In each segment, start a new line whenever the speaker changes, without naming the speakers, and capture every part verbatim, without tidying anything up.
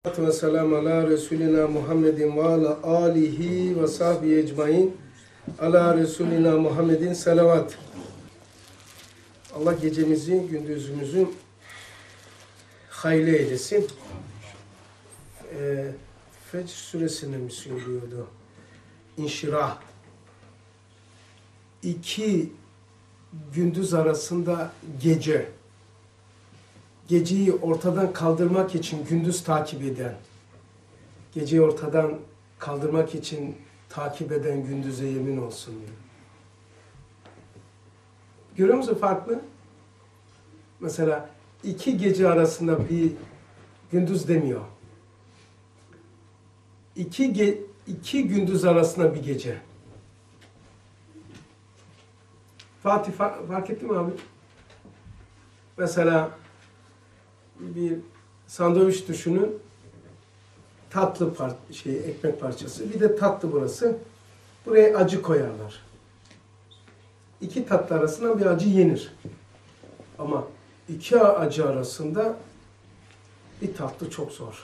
Ve selamu ala Resulina Muhammedin ve ala alihi ve sahbihi ecmain. Ala Resulina Muhammedin selavat. Allah gecemizi, gündüzümüzü hayırlı eylesin. E, Fecr suresinde mi söylüyordu? İnşirah. İki gündüz arasında gece. Geceyi ortadan kaldırmak için gündüz takip eden, geceyi ortadan kaldırmak için takip eden gündüze yemin olsun diyor. Görüyor musun farklı? Mesela iki gece arasında bir gündüz demiyor. İki, ge iki gündüz arasında bir gece. Fatih fark, fark etti mi abi? Mesela bir sandviç düşünün, tatlı par şey ekmek parçası, bir de tatlı burası. Buraya acı koyarlar. İki tatlı arasında bir acı yenir. Ama iki acı arasında bir tatlı çok zor.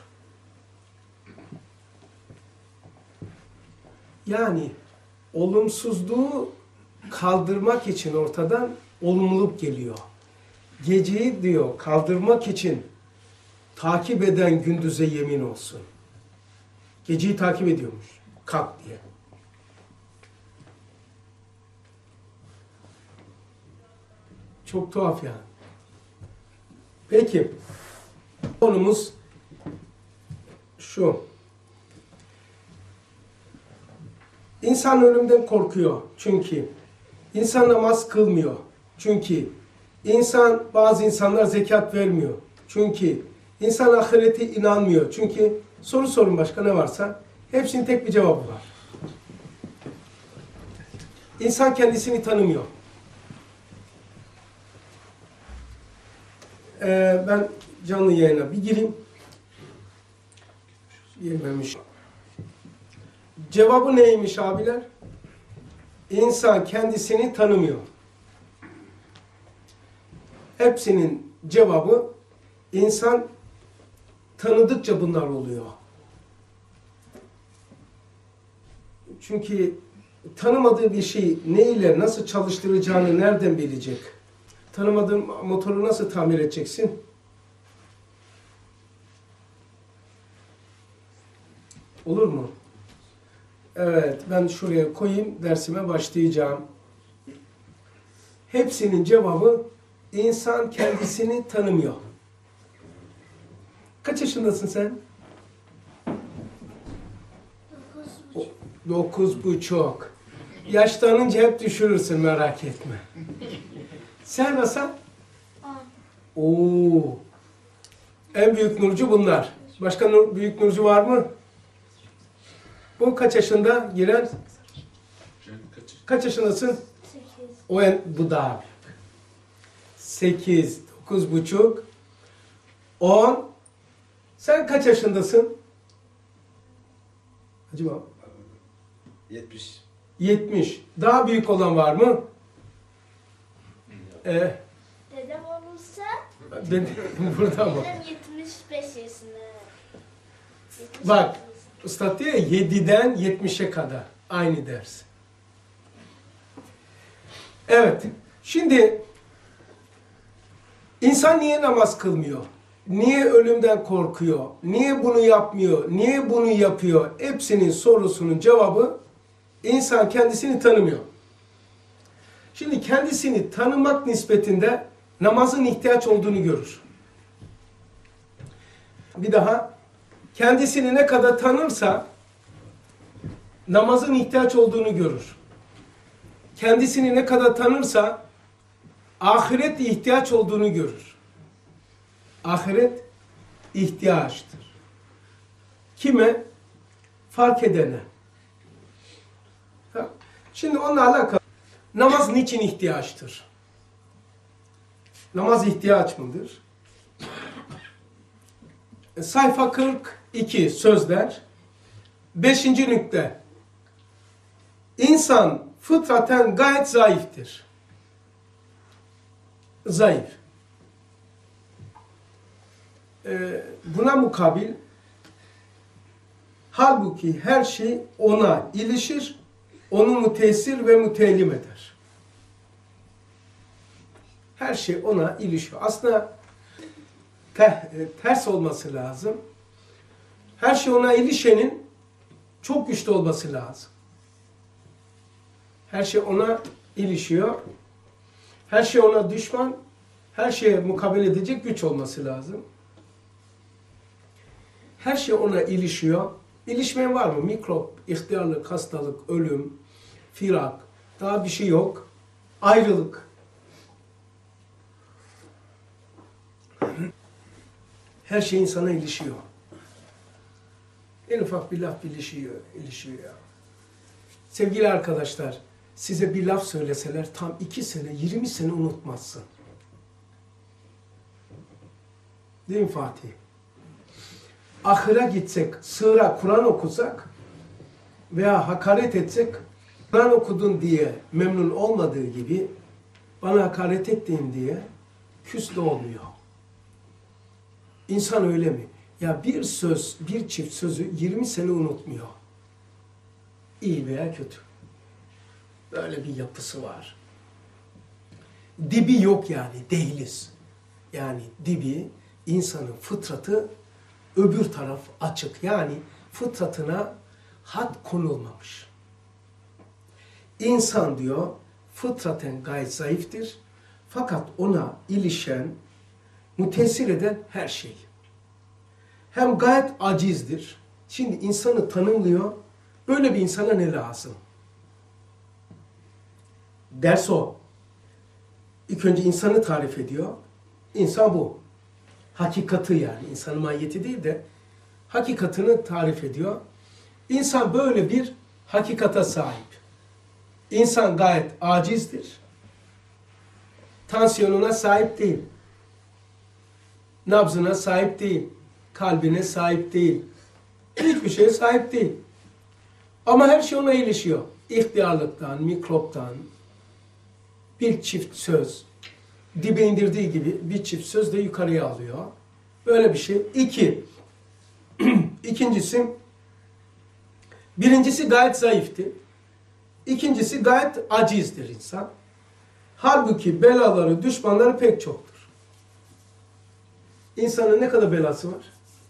Yani olumsuzluğu kaldırmak için ortadan olumluluk geliyor. Geceyi diyor kaldırmak için takip eden gündüze yemin olsun. Geceyi takip ediyormuş. Kalk diye. Çok tuhaf yani. Peki. Konumuz şu. İnsan ölümden korkuyor. Çünkü insan namaz kılmıyor. Çünkü İnsan, bazı insanlar zekat vermiyor. Çünkü insan ahirete inanmıyor. Çünkü soru sorun başka ne varsa hepsinin tek bir cevabı var. İnsan kendisini tanımıyor. Ee, ben canlı yayına bir gireyim. Girmemiş. Cevabı neymiş abiler? İnsan kendisini tanımıyor. Hepsinin cevabı insan tanıdıkça bunlar oluyor. Çünkü tanımadığı bir şey ne ile nasıl çalıştıracağını nereden bilecek? Tanımadığın motoru nasıl tamir edeceksin? Olur mu? Evet, ben şuraya koyayım, dersime başlayacağım. Hepsinin cevabı İnsan kendisini tanımıyor. Kaç yaşındasın sen?
Dokuz buçuk.
Dokuz buçuk. Yaşlanınca hep düşürürsün, merak etme. Sen nasıl?
On.
Oo. En büyük nurcu bunlar. Başka nur, büyük nurcu var mı? Bu kaç yaşında giren? Kaç yaşındasın?
Sekiz.
O en, bu daha büyük. Sekiz, dokuz buçuk, on. Sen kaç yaşındasın? Acaba?
Yetmiş.
Yetmiş. Daha büyük olan var mı? Ee,
Dedem olursa
ben, burada mı?
dedem yetmiş beş yaşında. yetmiş
Bak,
yaşında.
Üstad diyor ya, yediden yetmişe kadar. Aynı ders. Evet. Şimdi İnsan niye namaz kılmıyor? Niye ölümden korkuyor? Niye bunu yapmıyor? Niye bunu yapıyor? Hepsinin sorusunun cevabı insan kendisini tanımıyor. Şimdi kendisini tanımak nispetinde namazın ihtiyaç olduğunu görür. Bir daha, kendisini ne kadar tanırsa namazın ihtiyaç olduğunu görür. Kendisini ne kadar tanırsa ahiret ihtiyaç olduğunu görür. Ahiret ihtiyaçtır. Kime? Fark edene. Şimdi onunla alakalı. Namaz niçin ihtiyaçtır? Namaz ihtiyaç mıdır? Sayfa kırk iki sözler. Beşinci nükte. İnsan fıtraten gayet zayıftır. Zayıf. Ee, buna mukabil Halbuki her şey ona ilişir, onu müteessir ve müteellim eder. Her şey ona ilişiyor. Aslında te, ters olması lazım. Her şey ona ilişenin çok güçlü olması lazım. Her şey ona ilişiyor. Her şey ona düşman, her şeye mukabele edecek güç olması lazım. Her şey ona ilişiyor. İlişmeyen var mı? Mikrop, ihtiyarlık, hastalık, ölüm, firak, daha bir şey yok. Ayrılık. Her şey insana ilişiyor. En ufak bir laf ilişiyor, ilişiyor ya. Sevgili arkadaşlar, size bir laf söyleseler tam iki sene, yirmi sene unutmazsın. Değil mi Fatih? Ahıra gitsek, sığıra Kur'an okusak veya hakaret etsek, Kur'an okudun diye memnun olmadığı gibi bana hakaret ettiğin diye küs de olmuyor. İnsan öyle mi? Ya bir söz, bir çift sözü yirmi sene unutmuyor. İyi veya kötü. Böyle bir yapısı var. Dibi yok yani, değiliz. Yani dibi, insanın fıtratı öbür taraf açık. Yani fıtratına had konulmamış. İnsan diyor, fıtraten gayet zayıftır. Fakat ona ilişen, müteessir eden her şey. Hem gayet acizdir. Şimdi insanı tanımlıyor. Böyle bir insana ne lazım? Ders o. İlk önce insanı tarif ediyor. İnsan bu. Hakikati yani. İnsanın mahiyeti değil de hakikatini tarif ediyor. İnsan böyle bir hakikata sahip. İnsan gayet acizdir. Tansiyonuna sahip değil. Nabzına sahip değil. Kalbine sahip değil. Hiçbir şeye sahip değil. Ama her şey ona ilişiyor. İhtiyarlıktan, mikroptan, bir çift söz, dibe indirdiği gibi bir çift söz de yukarıya alıyor. Böyle bir şey. İki. İkincisi, birincisi gayet zayıftı. İkincisi gayet acizdir insan. Halbuki belaları, düşmanları pek çoktur. İnsanın ne kadar belası var?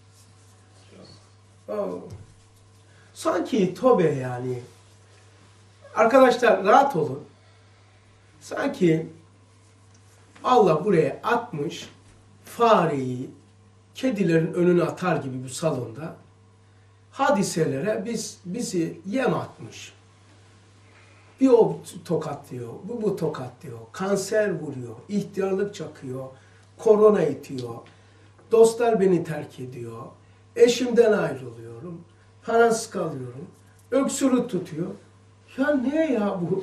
Oh. Sanki tobe yani. Arkadaşlar rahat olun. Sanki Allah buraya atmış fareyi kedilerin önüne atar gibi bu salonda hadiselere biz bizi yem atmış. Bir o tokatlıyor, bu bu tokatlıyor, kanser vuruyor, ihtiyarlık çakıyor, korona itiyor, dostlar beni terk ediyor, eşimden ayrılıyorum, parasız kalıyorum, öksürük tutuyor. Ya ne ya bu?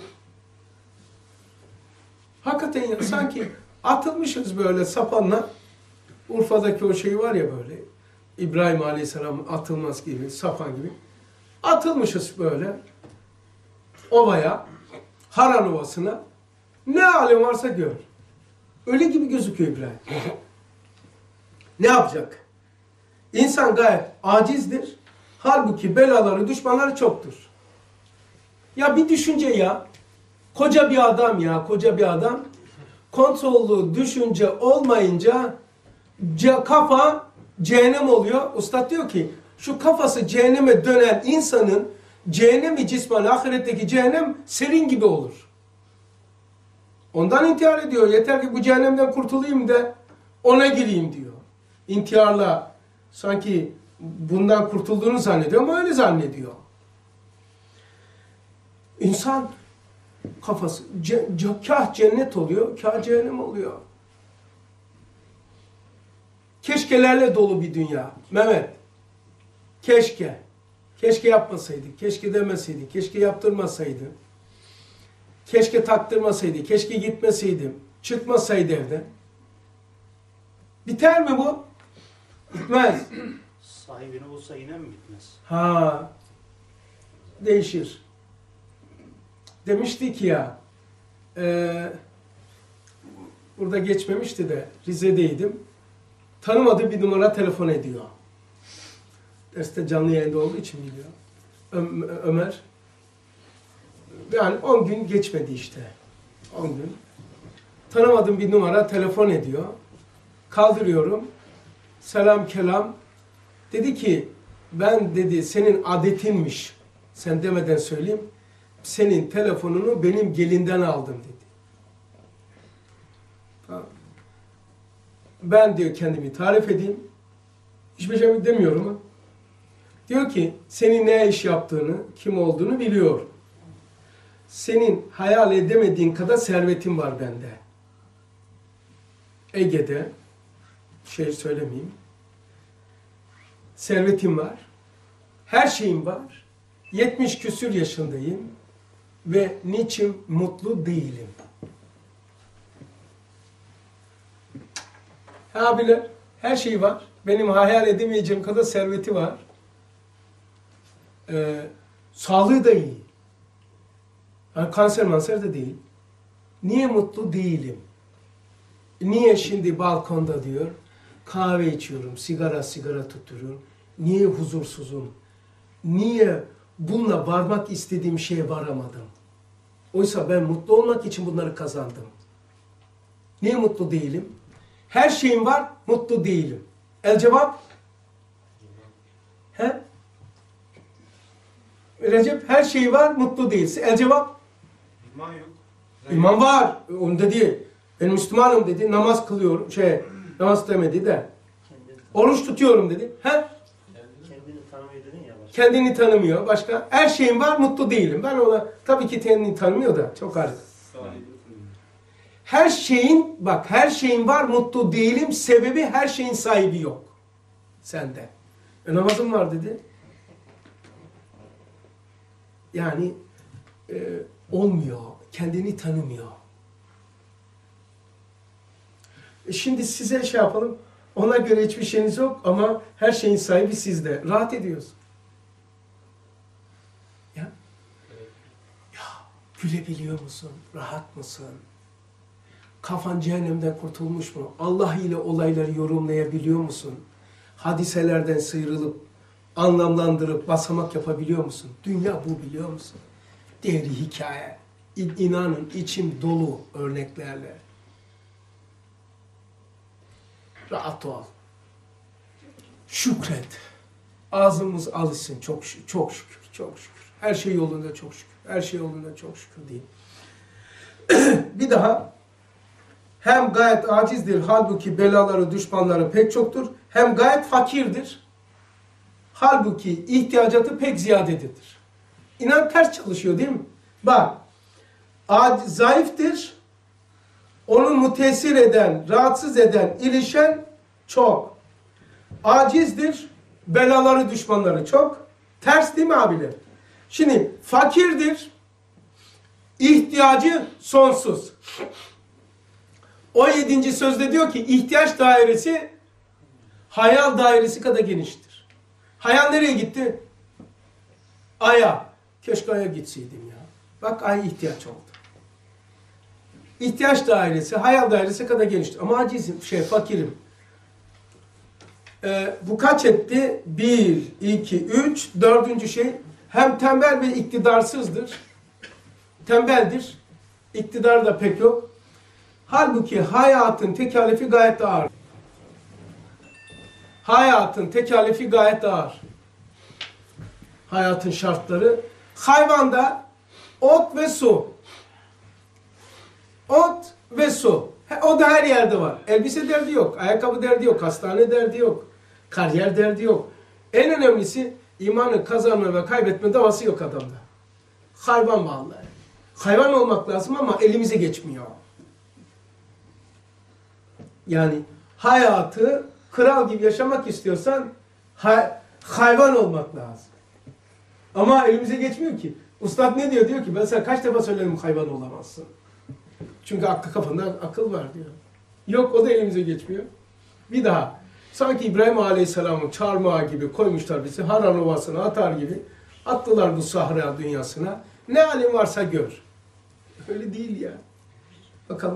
Hakikaten ya, sanki atılmışız böyle sapanla. Urfa'daki o şey var ya böyle, İbrahim Aleyhisselam atılmaz gibi, sapan gibi. Atılmışız böyle ovaya, Haran Ovası'na. Ne halim varsa gör. Öyle gibi gözüküyor İbrahim. Ne yapacak? İnsan gayet acizdir. Halbuki belaları, düşmanları çoktur. Ya bir düşünce ya. Koca bir adam ya, koca bir adam. Kontrollü düşünce olmayınca ce, kafa cehennem oluyor. Ustad diyor ki, şu kafası cehenneme dönen insanın cehennemi cismen, ahiretteki cehennem serin gibi olur. Ondan intihar ediyor. Yeter ki bu cehennemden kurtulayım da ona gireyim diyor. İntiharla sanki bundan kurtulduğunu zannediyor ama öyle zannediyor. İnsan kafası ce, ce, kah cennet oluyor, kah cehennem oluyor. Keşkelerle dolu bir dünya. Mehmet, keşke. Keşke yapmasaydı, keşke demeseydi, keşke yaptırmasaydı. Keşke taktırmasaydı, keşke gitmeseydim, çıkmasaydı evden. Biter mi bu? Bitmez.
Sahibini bulsa yine mi bitmez?
Ha, değişir. Demiştik ya, e, burada geçmemişti de Rize'deydim. Tanımadığı bir numara telefon ediyor. Derste canlı yayında olduğu için biliyor. Ö- Ömer. Yani on gün geçmedi işte. on gün. Tanımadığım bir numara telefon ediyor. Kaldırıyorum. Selam kelam. Dedi ki ben dedi senin adetinmiş. Sen demeden söyleyeyim. Senin telefonunu benim gelinden aldım dedi. Tamam. Ben diyor kendimi tarif edeyim. Hiçbir şey demiyorum ama. Diyor ki senin ne iş yaptığını, kim olduğunu biliyor. Senin hayal edemediğin kadar servetin var bende. Ege'de, şey söylemeyeyim. Servetim var. Her şeyim var. yetmiş küsür yaşındayım. Ve niçin mutlu değilim? Abiler, her şey var. Benim hayal edemeyeceğim kadar serveti var. Ee, sağlığı da iyi. Yani kanser manser de değil. Niye mutlu değilim? Niye şimdi balkonda diyor, kahve içiyorum, sigara sigara tutturuyorum. Niye huzursuzum? Niye bununla varmak istediğim şeye varamadım? Oysa ben mutlu olmak için bunları kazandım. Niye mutlu değilim? Her şeyim var, mutlu değilim. El cevap? He? Recep, her şeyi var, mutlu değilsin. El cevap?
İman yok.
İman var. Onda değil. Ben Müslümanım dedi. Namaz kılıyorum. Şey, namaz demedi de. Oruç tutuyorum dedi. He?
Kendini tanımıyor dedin ya. Başka.
Kendini tanımıyor. Başka? Her şeyim var, mutlu değilim. Ben ona tabii ki kendini tanımıyor da. Çok harika. Her şeyin, bak her şeyin var, mutlu değilim. Sebebi her şeyin sahibi yok. Sende. E, namazım var dedi. Yani e, olmuyor. Kendini tanımıyor. E şimdi size şey yapalım. Ona göre hiçbir şeyiniz yok ama her şeyin sahibi sizde. Rahat ediyorsun. Ya, ya gülebiliyor musun? Rahat mısın? Kafan cehennemden kurtulmuş mu? Allah ile olayları yorumlayabiliyor musun? Hadiselerden sıyrılıp, anlamlandırıp, basamak yapabiliyor musun? Dünya bu, biliyor musun? Değeri hikaye. İnanın içim dolu örneklerle. Rahat ol. Şükret. Ağzımız alışsın. Çok şükür, çok şükür, çok şükür. Her şey yolunda çok şükür. Her şey yolunda çok şükür diyeyim. Bir daha. Hem gayet acizdir, halbuki belaları, düşmanları pek çoktur. Hem gayet fakirdir. Halbuki ihtiyacatı pek ziyadedir. İnan ters çalışıyor değil mi? Bak, zayıftır. Onu müteessir eden, rahatsız eden, ilişen çok. Acizdir, belaları, düşmanları çok. Ters değil mi abiler? Şimdi fakirdir, ihtiyacı sonsuz. O yedinci sözde diyor ki ihtiyaç dairesi hayal dairesi kadar geniştir. Hayal nereye gitti? Ay'a. Keşke Ay'a gitseydim ya. Bak Ay ihtiyaç oldu. İhtiyaç dairesi, hayal dairesi kadar geniştir. Ama acizim, şey fakirim. Ee, bu kaç etti? Bir, iki, üç, dördüncü şey. Hem tembel ve iktidarsızdır. Tembeldir. İktidar da pek yok. Halbuki hayatın tekalifi gayet ağır. Hayatın tekalifi gayet ağır. Hayatın şartları. Hayvanda ot ve su. Ot ve su. O da her yerde var. Elbise derdi yok. Ayakkabı derdi yok. Hastane derdi yok. Kariyer derdi yok. En önemlisi imanı kazanma ve kaybetme davası yok adamda. Hayvan vallahi. Hayvan olmak lazım ama elimize geçmiyor. Yani hayatı kral gibi yaşamak istiyorsan hay hayvan olmak lazım. Ama elimize geçmiyor ki. Ustad ne diyor? Diyor ki ben sana kaç defa söyledim hayvan olamazsın. Çünkü aklı kafanda akıl var diyor. Yok o da elimize geçmiyor. Bir daha. Sanki İbrahim Aleyhisselam'ın çarmıha gibi koymuşlar bizi. Haran Ovası'na atar gibi. Attılar bu sahra dünyasına. Ne halin varsa gör. Öyle değil ya. Bakalım.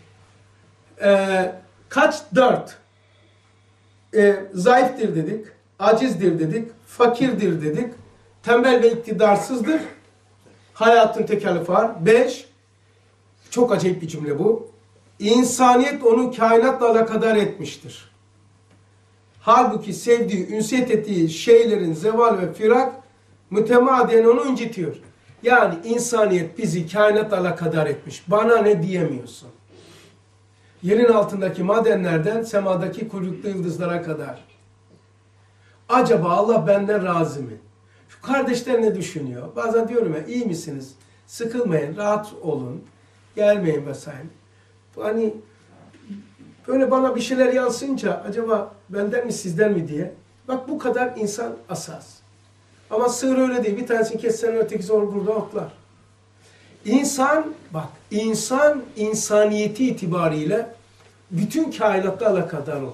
Ee, kaç? Dört. Ee, zayıftır dedik. acizdir dedik, fakirdir dedik, tembel ve iktidarsızdır, hayatın tekellifi var. Beş, çok acayip bir cümle bu. İnsaniyet onu kainatla alakadar etmiştir. Halbuki sevdiği, ünsiyet ettiği şeylerin zeval ve firak mütemadiyen onu incitiyor. Yani insaniyet bizi kainatla alakadar etmiş. Bana ne diyemiyorsun. Yerin altındaki madenlerden semadaki kuyruklu yıldızlara kadar. Acaba Allah benden razı mı? Şu kardeşler ne düşünüyor? Bazen diyorum ya, iyi misiniz? Sıkılmayın, rahat olun, gelmeyin vesaire. Hani böyle bana bir şeyler yansıyınca acaba benden mi sizden mi diye. Bak bu kadar insan asas. Ama sığır öyle değil. Bir tanesini kessen ötekisi olur burada otlar. İnsan, bak insan insaniyeti itibariyle bütün kainatla alakadar olmuş.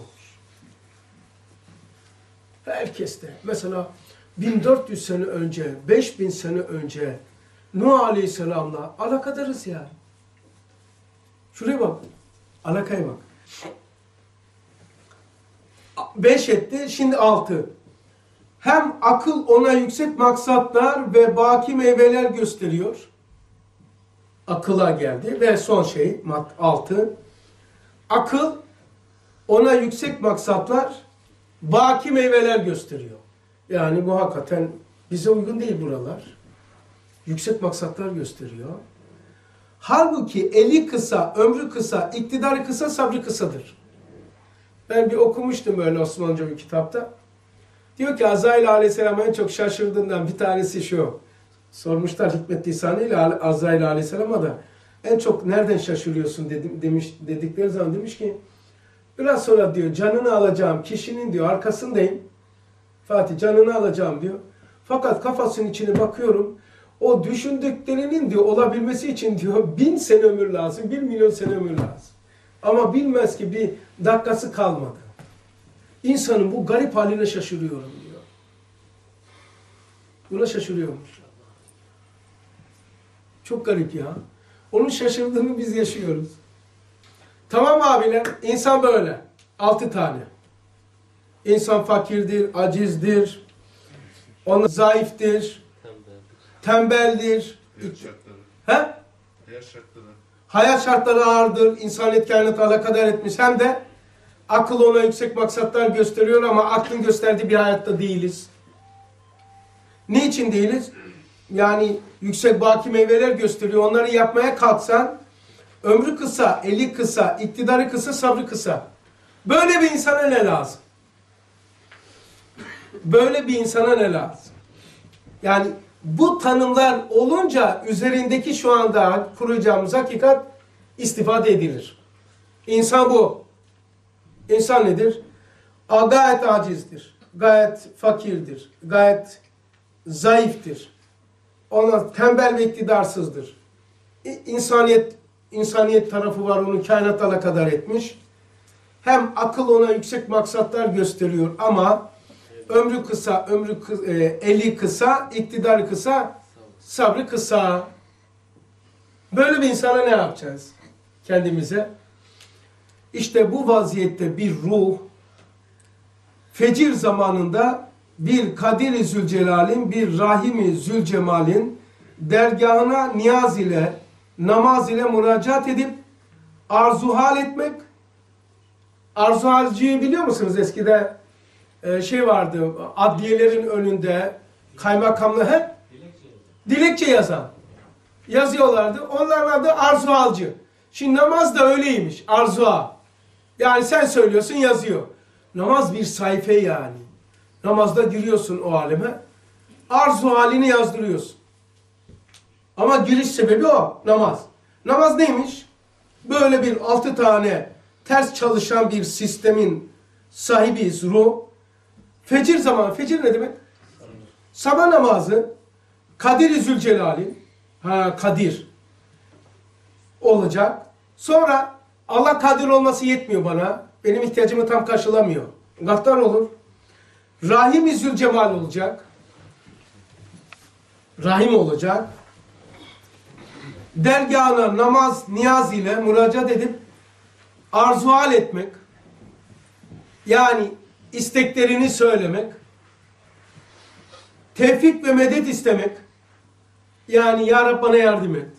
Herkes de. Mesela bin dört yüz sene önce, beş bin sene önce Nuh Aleyhisselam'la alakadarız yani. Şuraya bak. Alakaya bak. Beş etti, şimdi altı. Hem akıl ona yüksek maksatlar ve baki meyveler gösteriyor. Akıla geldi ve son şey altı. Akıl ona yüksek maksatlar, baki meyveler gösteriyor. Yani bu hakikaten bize uygun değil buralar. Yüksek maksatlar gösteriyor. Halbuki eli kısa, ömrü kısa, iktidarı kısa, sabrı kısadır. Ben bir okumuştum böyle Osmanlıca bir kitapta. Diyor ki Azrail Aleyhisselam en çok şaşırdığından bir tanesi şu. Sormuşlar Hikmet Lisani ile Azrail Aleyhisselam'a da en çok nereden şaşırıyorsun dedim, demiş, dedikleri zaman demiş ki biraz sonra diyor canını alacağım kişinin diyor arkasındayım. Fatih canını alacağım diyor. Fakat kafasının içine bakıyorum. O düşündüklerinin diyor olabilmesi için diyor bin sene ömür lazım, bir milyon sene ömür lazım. Ama bilmez ki bir dakikası kalmadı. İnsanın bu garip haline şaşırıyorum diyor. Buna şaşırıyormuş. Çok garip ya. Onun şaşırdığını biz yaşıyoruz. Tamam abiler, insan böyle. Altı tane. İnsan fakirdir, acizdir, ona zayıftır, tembeldir.
Hayat şartları.
He?
Hayat şartları.
Hayat şartları ağırdır, insaniyet kainatı alakadar etmiş. Hem de akıl ona yüksek maksatlar gösteriyor ama aklın gösterdiği bir hayatta değiliz. Niçin değiliz? Yani yüksek baki meyveler gösteriyor. Onları yapmaya kalksan ömrü kısa, eli kısa, iktidarı kısa, sabrı kısa. Böyle bir insana ne lazım? Böyle bir insana ne lazım? Yani bu tanımlar olunca üzerindeki şu anda kuracağımız hakikat istifade edilir. İnsan bu. İnsan nedir? A, gayet acizdir. Gayet fakirdir. Gayet zayıftır. Ona tembel ve iktidarsızdır. İnsaniyet, insaniyet tarafı var, onu kainata alakadar etmiş. Hem akıl ona yüksek maksatlar gösteriyor ama ömrü kısa, ömrü kı, e, eli kısa, iktidarı kısa, sabrı kısa. Böyle bir insana ne yapacağız kendimize? İşte bu vaziyette bir ruh, fecir zamanında bir Kadir-i Zülcelal'in, bir Rahim-i Zülcemal'in dergahına niyaz ile, namaz ile müracaat edip arzuhal etmek. Arzuhalciyi biliyor musunuz? Eskide e, şey vardı, adliyelerin önünde kaymakamla he? Dilekçe yazan. Yazıyorlardı. Onların adı arzuhalcı. Şimdi namaz da öyleymiş. Arzuha. Yani sen söylüyorsun yazıyor. Namaz bir sayfa yani. Namazda giriyorsun o aleme. Arzu halini yazdırıyorsun. Ama giriş sebebi o. Namaz. Namaz neymiş? Böyle bir altı tane ters çalışan bir sistemin sahibiyiz ruh. Fecir zamanı. Fecir ne demek? Sabah namazı. Kadir-i Zülcelal'in. Ha Kadir. Olacak. Sonra Allah kadir olması yetmiyor bana. Benim ihtiyacımı tam karşılamıyor. Gaddar olur. Rahim-i Zülcemal olacak. Rahim olacak. Dergahına namaz, niyaz ile müracaat edip arzuhal etmek. Yani isteklerini söylemek. Tevfik ve medet istemek. Yani Ya Rab bana yardım et.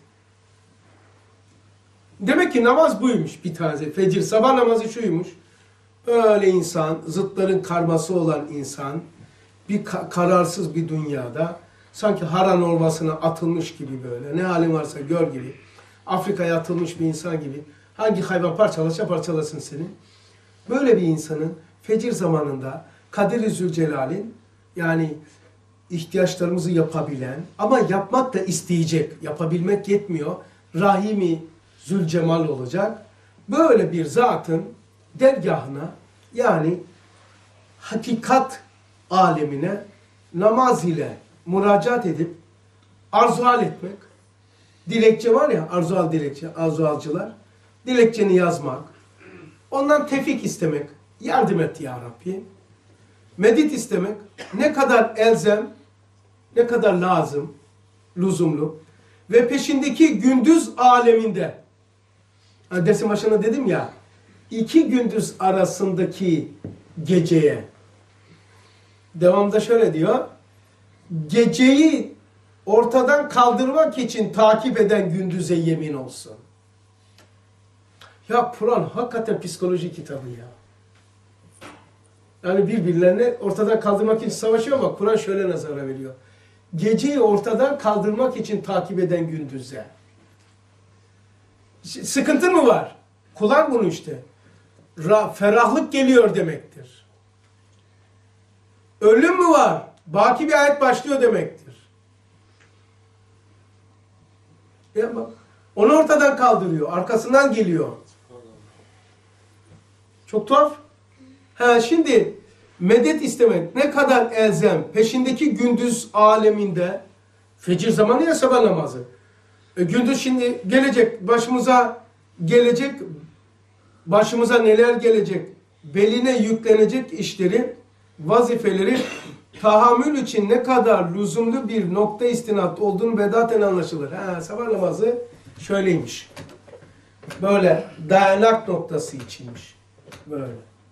Demek ki namaz buymuş bir tanesi. Fecir, sabah namazı şuymuş. Öyle insan, zıtların karması olan insan, bir ka kararsız bir dünyada, sanki haran olmasına atılmış gibi böyle, ne halin varsa gör gibi, Afrika'ya atılmış bir insan gibi, hangi hayvan parçalaşa parçalasın seni. Böyle bir insanın fecir zamanında Kadir-i Zülcelal'in, yani ihtiyaçlarımızı yapabilen ama yapmak da isteyecek, yapabilmek yetmiyor, Rahimi Zülcemal olacak. Böyle bir zatın dergahına, yani hakikat alemine namaz ile müracaat edip arzuhal etmek, dilekçe var ya, arzuhal dilekçe, arzuhalcılar, dilekçeni yazmak, ondan tevfik istemek, yardım et ya Rabbi, medit istemek, ne kadar elzem, ne kadar lazım, lüzumlu ve peşindeki gündüz aleminde, hani dersin başında dedim ya, iki gündüz arasındaki geceye, devamda şöyle diyor, geceyi ortadan kaldırmak için takip eden gündüze yemin olsun. Ya Kur'an hakikaten psikoloji kitabı ya. Yani birbirlerini ortadan kaldırmak için savaşıyor ama Kur'an şöyle nazara veriyor. Geceyi ortadan kaldırmak için takip eden gündüze. Sıkıntın mı var? Kullan bunu işte. Ra ferahlık geliyor demektir. Ölüm mü var? Baki bir ayet başlıyor demektir. Ya bak, onu ortadan kaldırıyor. Arkasından geliyor. Çok tuhaf. Ha, şimdi medet istemek ne kadar elzem. Peşindeki gündüz aleminde, fecir zamanı ya sabah namazı. E, gündüz şimdi gelecek, başımıza gelecek, başımıza neler gelecek, beline yüklenecek işleri, vazifeleri tahammül için ne kadar lüzumlu bir nokta istinat olduğunu bedaten anlaşılır. Ha, sabah namazı şöyleymiş. Böyle dayanak noktası içinmiş. Böyle.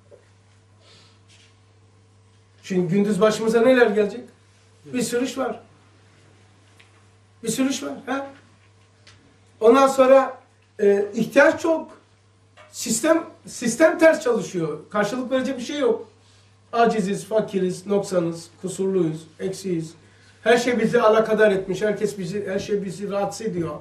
Çünkü gündüz başımıza neler gelecek? Bir sürü iş var. Bir sürü iş var. Ha? Ondan sonra e, ihtiyaç çok. Sistem sistem ters çalışıyor. Karşılık verecek bir şey yok. Aciziz, fakiriz, noksanız, kusurluyuz, eksiyiz. Her şey bizi alakadar etmiş. Herkes bizi, her şey bizi rahatsız ediyor.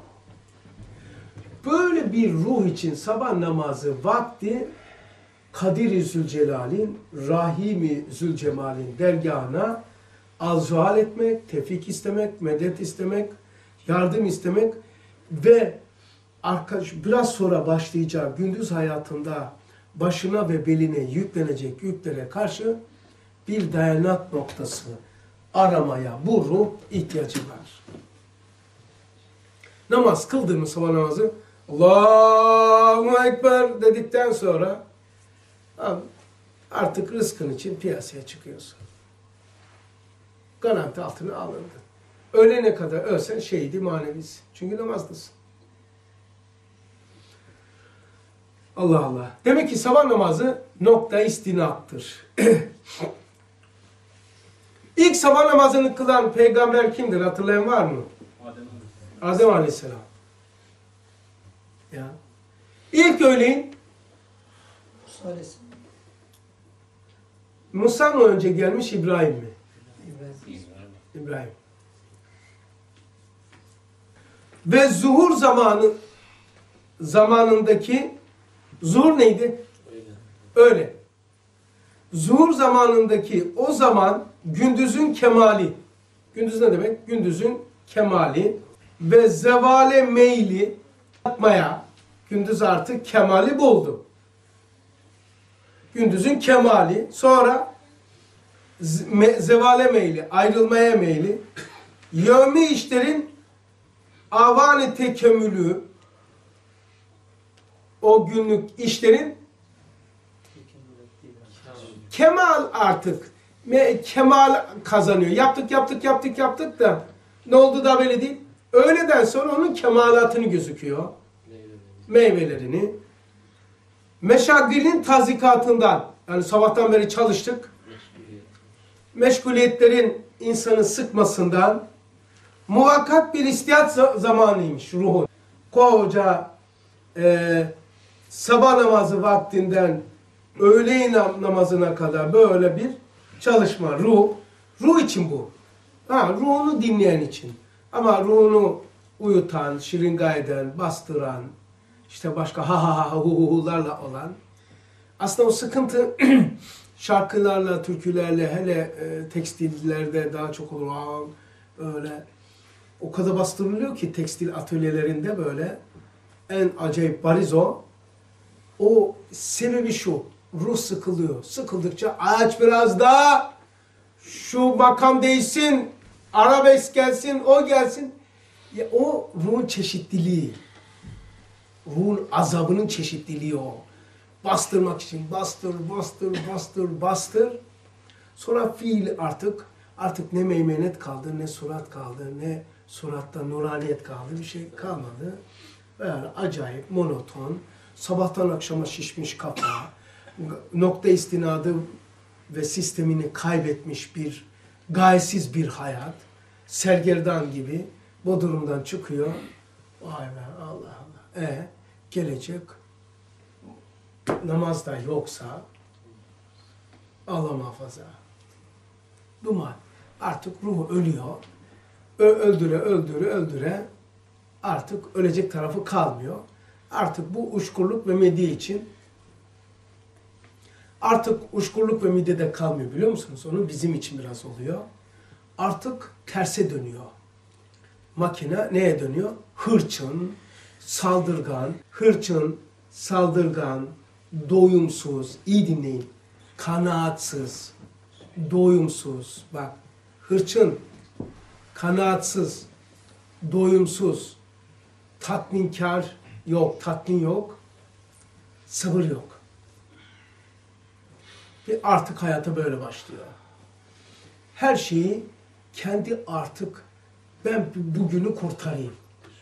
Böyle bir ruh için sabah namazı vakti Kadir-i Zülcelal'in, Rahimi Zülcemal'in dergahına azzuhal etmek, tevfik istemek, medet istemek, yardım istemek ve arkadaş biraz sonra başlayacağı gündüz hayatında başına ve beline yüklenecek yüklere karşı bir dayanak noktası aramaya bu ruh ihtiyacı var. Namaz kıldığımız sabah namazı Allahu Ekber dedikten sonra artık rızkın için piyasaya çıkıyorsun. Garanti altına alındın. Ölene kadar ölsen şehidi manevisin. Çünkü namazdasın. Allah Allah. Demek ki sabah namazı nokta istinattır. İlk sabah namazını kılan peygamber kimdir? Hatırlayan var mı? Adem, Adem Aleyhisselam. Ya. İlk öğleyin
Musa Aleyhisselam.
Musa mı önce gelmiş, İbrahim mi?
İbrahim.
İbrahim. Ve zuhur zamanı zamanındaki zuhur neydi? Öyle. Öyle. Zuhur zamanındaki o zaman gündüzün kemali. Gündüz ne demek? Gündüzün kemali ve zevale meyli yapmaya. Gündüz artık kemali buldu. Gündüzün kemali. Sonra zevale meyli, ayrılmaya meyli. Yevmi işlerin avani tekemmülü, o günlük işlerin kemal artık. Kemal kazanıyor. Yaptık, yaptık, yaptık, yaptık da ne oldu da böyle değil. Öğleden sonra onun kemalatını gözüküyor. Meyvelerini. Meşaggilin tazikatından, yani sabahtan beri çalıştık. Meşguliyetlerin insanı sıkmasından muvakkat bir istihad za- zamanıymış ruhun. Koca e, sabah namazı vaktinden öğle nam- namazına kadar böyle bir çalışma. Ruh, ruh için bu. Ha, ruhunu dinleyen için. Ama ruhunu uyutan, şiringa eden, bastıran, işte başka ha ha ha hu hu hularla olan. Aslında o sıkıntı şarkılarla, türkülerle, hele e, tekstillerde daha çok olur. Aa, öyle o kadar bastırılıyor ki tekstil atölyelerinde böyle en acayip bariz o. O sebebi şu, ruh sıkılıyor. Sıkıldıkça aç biraz daha, şu makam değişsin, arabesk gelsin, o gelsin. Ya, o ruhun çeşitliliği. Ruhun azabının çeşitliliği o. Bastırmak için bastır, bastır, bastır, bastır. Sonra fiil artık, artık ne meymenet kaldı, ne surat kaldı, ne suratta nuraniyet kaldı, bir şey kalmadı. Böyle acayip, monoton, sabahtan akşama şişmiş kafa, nokta istinadı ve sistemini kaybetmiş bir, gayesiz bir hayat, sergerdan gibi bu durumdan çıkıyor. Vay be, Allah Allah. E gelecek, namazda yoksa, Allah muhafaza, duman. Artık ruhu ölüyor. Ö öldüre, öldüre, öldüre artık ölecek tarafı kalmıyor. Artık bu uşkurluk ve mide için artık uşkurluk ve midede kalmıyor, biliyor musunuz? Onu bizim için biraz oluyor. Artık terse dönüyor. Makine neye dönüyor? Hırçın, saldırgan, hırçın, saldırgan, doyumsuz, iyi dinleyin, kanaatsız, doyumsuz, bak, hırçın, kanaatsız, doyumsuz, tatminkar yok, tatmin yok, sabır yok. Ve artık hayata böyle başlıyor. Her şeyi kendi artık, ben bugünü kurtarayım.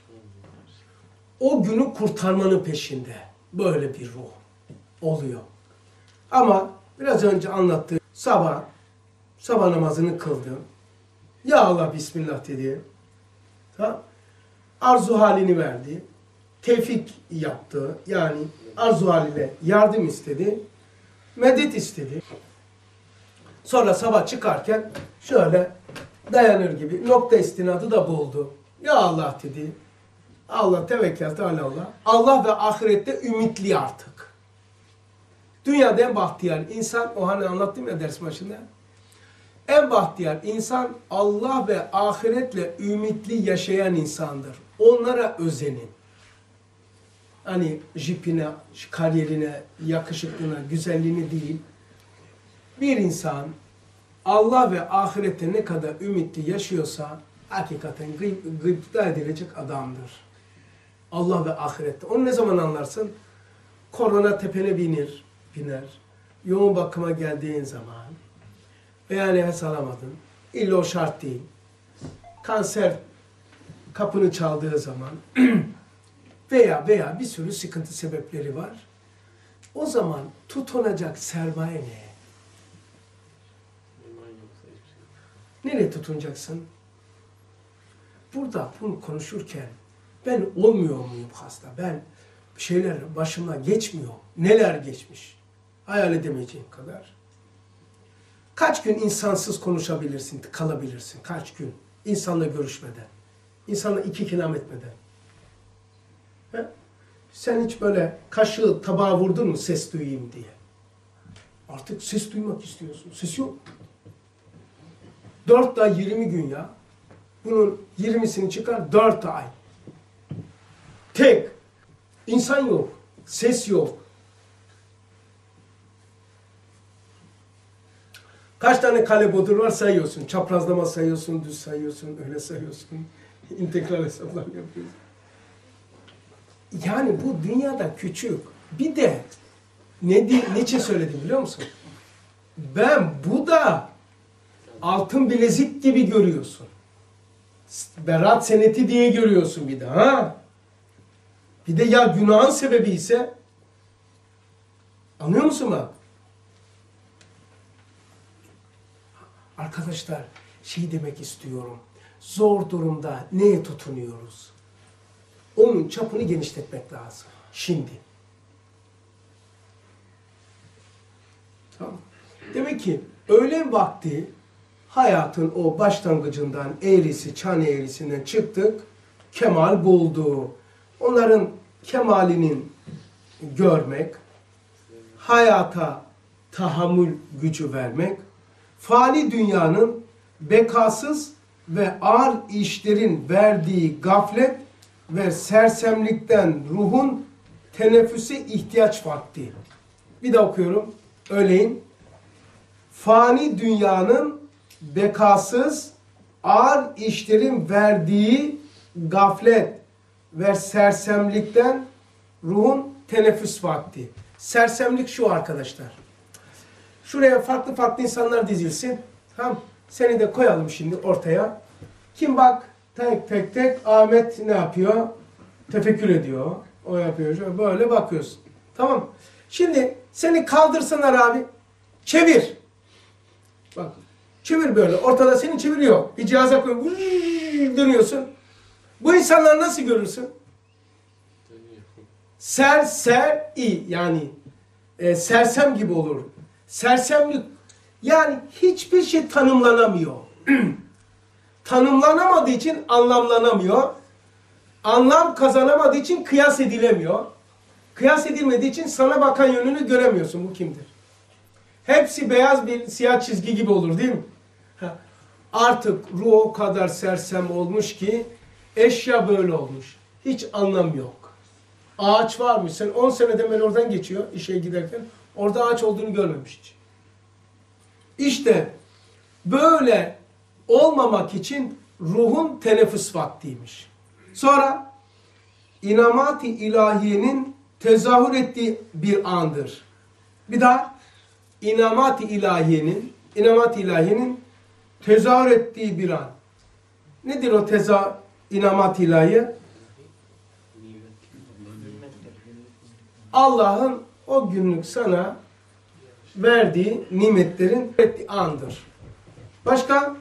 O günü kurtarmanın peşinde. Böyle bir ruh oluyor. Ama biraz önce anlattığım sabah, sabah namazını kıldım. Ya Allah Bismillah dedi. Tamam. Arzu halini verdi. Tevfik yaptı. Yani arzu haliyle yardım istedi. Medet istedi. Sonra sabah çıkarken şöyle dayanır gibi nokta istinadı da buldu. Ya Allah dedi. Allah tevekkül Teala Allah. Allah ve ahirette ümitli artık. Dünyada en bahtiyar insan, o hani anlattım ya ders başında. En bahtiyar insan Allah ve ahiretle ümitli yaşayan insandır. Onlara özenin. Hani jipine, kariyerine, yakışıklığına, güzelliğine değil. Bir insan Allah ve ahirette ne kadar ümitli yaşıyorsa hakikaten gıyb gıpta edilecek adamdır. Allah ve ahirette. Onu ne zaman anlarsın? Korona tepene binir, biner. Yoğun bakıma geldiğin zaman veya nefes alamadın. İlla o şart değil. Kanser kapını çaldığı zaman veya veya bir sürü sıkıntı sebepleri var. O zaman tutunacak sermaye ne? Nereye tutunacaksın? Burada bunu konuşurken ben olmuyor muyum hasta? Ben bir şeyler başıma geçmiyor. Neler geçmiş? Hayal edemeyeceğim kadar. Kaç gün insansız konuşabilirsin, kalabilirsin? Kaç gün? İnsanla görüşmeden. İnsanla iki kelam etmeden. He? Sen hiç böyle kaşığı tabağa vurdun mu ses duyayım diye? Artık ses duymak istiyorsun. Ses yok. Dört ay yirmi gün ya. Bunun yirmisini çıkar dört ay. Tek. İnsan yok. Ses yok. Kaç tane kale bodur var sayıyorsun. Çaprazlama sayıyorsun, düz sayıyorsun, öyle sayıyorsun. İntegral hesaplar yapıyorsun. Yani bu dünyada küçük. Bir de ne niçin söyledim biliyor musun? Ben bu da altın bilezik gibi görüyorsun. Berat seneti diye görüyorsun bir de ha. Bir de ya günahın sebebi ise anlıyor musun bak? Arkadaşlar şey demek istiyorum. Zor durumda neye tutunuyoruz? Onun çapını genişletmek lazım. Şimdi. Tamam. Demek ki öğlen vakti hayatın o başlangıcından eğrisi, çan eğrisinden çıktık. Kemal buldu. Onların kemalinin görmek, hayata tahammül gücü vermek, fani dünyanın bekasız ve ağır işlerin verdiği gaflet ve sersemlikten ruhun teneffüse ihtiyaç vakti. Bir daha okuyorum. Öğleyin. Fani dünyanın bekasız ağır işlerin verdiği gaflet ve sersemlikten ruhun teneffüs vakti. Sersemlik şu arkadaşlar. Şuraya farklı farklı insanlar dizilsin. Tamam. Seni de koyalım şimdi ortaya. Kim bak tek tek tek Ahmet ne yapıyor? Tefekkür ediyor. O yapıyor. Şöyle böyle bakıyorsun. Tamam. Şimdi seni kaldırsınlar abi. Çevir. Bak. Çevir böyle. Ortada seni çeviriyor. Bir cihaza koy. Dönüyorsun. Bu insanları nasıl görürsün? Ser, ser, i. Yani e, sersem gibi olur. Sersemlik. Yani hiçbir şey tanımlanamıyor. Tanımlanamadığı için anlamlanamıyor. Anlam kazanamadığı için kıyas edilemiyor. Kıyas edilmediği için sana bakan yönünü göremiyorsun. Bu kimdir? Hepsi beyaz bir siyah çizgi gibi olur değil mi? Ha. Artık ruh o kadar sersem olmuş ki eşya böyle olmuş. Hiç anlam yok. Ağaç varmış. Sen on seneden beri oradan geçiyor işe giderken. Orada ağaç olduğunu görmemiş hiç. İşte böyle olmamak için ruhun teneffüs vaktiymiş. Sonra inamat-ı ilahiyenin tezahür ettiği bir andır. Bir daha inamat-ı ilahiyenin inamat-ı ilahiyenin tezahür ettiği bir an. Nedir o teza inamat-ı ilahiye? Allah'ın o günlük sana verdiği nimetlerin ettiği andır. Başka?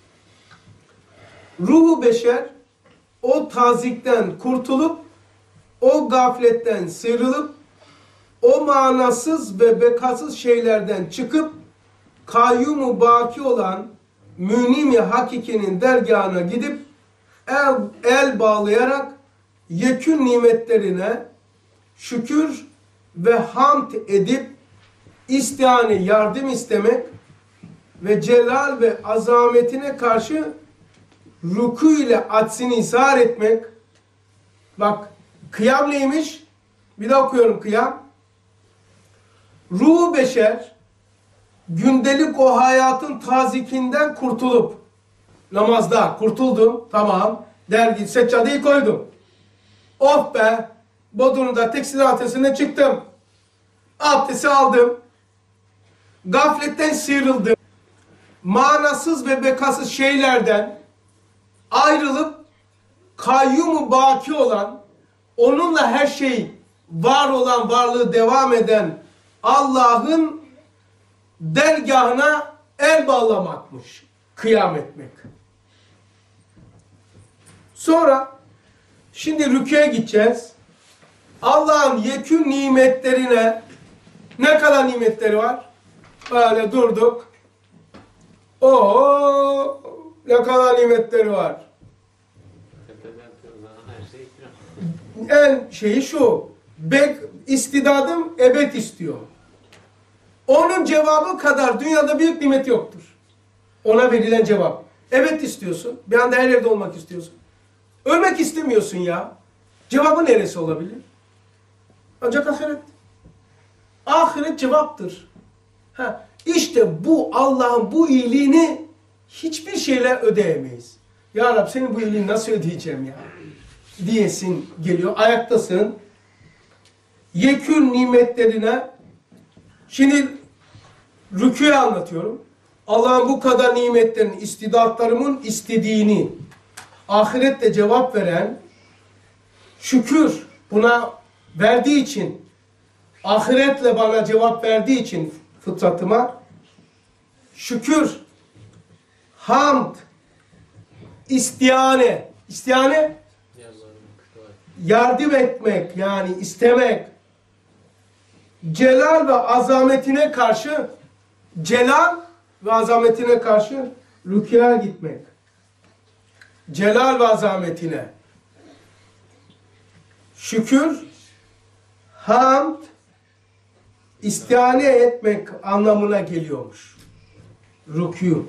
Ruhu beşer o tazikten kurtulup o gafletten sıyrılıp o manasız ve bekasız şeylerden çıkıp kayyum-u baki olan münim-i hakikinin dergahına gidip el, el bağlayarak yekün nimetlerine şükür ve hamd edip istihane yardım istemek ve celal ve azametine karşı ruku ile aczini izhar etmek. Bak kıyam neymiş? Bir daha okuyorum kıyam. Ruhu beşer gündelik o hayatın tazikinden kurtulup namazda kurtuldum. Tamam. Dergi seccadeyi koydum. Oh be. Bodrum'da tekstil atölyesinde çıktım. Abdesti aldım. Gafletten sıyrıldım. Manasız ve bekasız şeylerden ayrılıp kayyum-u baki olan, onunla her şey var olan, varlığı devam eden Allah'ın dergahına el bağlamakmış. Kıyam etmek. Sonra şimdi rüküye gideceğiz. Allah'ın yekün nimetlerine ne kadar nimetleri var? Böyle durduk. Oo, ne kadar nimetleri var. En şeyi şu. Bek, istidadım ebed istiyor. Onun cevabı kadar dünyada büyük nimet yoktur. Ona verilen cevap. Evet istiyorsun. Bir anda her yerde olmak istiyorsun. Ölmek istemiyorsun ya. Cevabı neresi olabilir? Ancak ahiret. Ahiret cevaptır. Ha, işte bu Allah'ın bu iyiliğini hiçbir şeyle ödeyemeyiz. Ya Rab senin bu iyiliğini nasıl ödeyeceğim ya? Diyesin geliyor. Ayaktasın. Yekün nimetlerine şimdi rükûyu anlatıyorum. Allah'ın bu kadar nimetlerin, istidatlarımın istediğini ahirette cevap veren şükür buna verdiği için ahiretle bana cevap verdiği için fıtratıma şükür, hamd, istiyane. İstiyane yardım etmek yani istemek. Celal ve azametine karşı celal ve azametine karşı rükûya gitmek. Celal ve azametine. Şükür, hamd, istihane etmek anlamına geliyormuş. Rükû.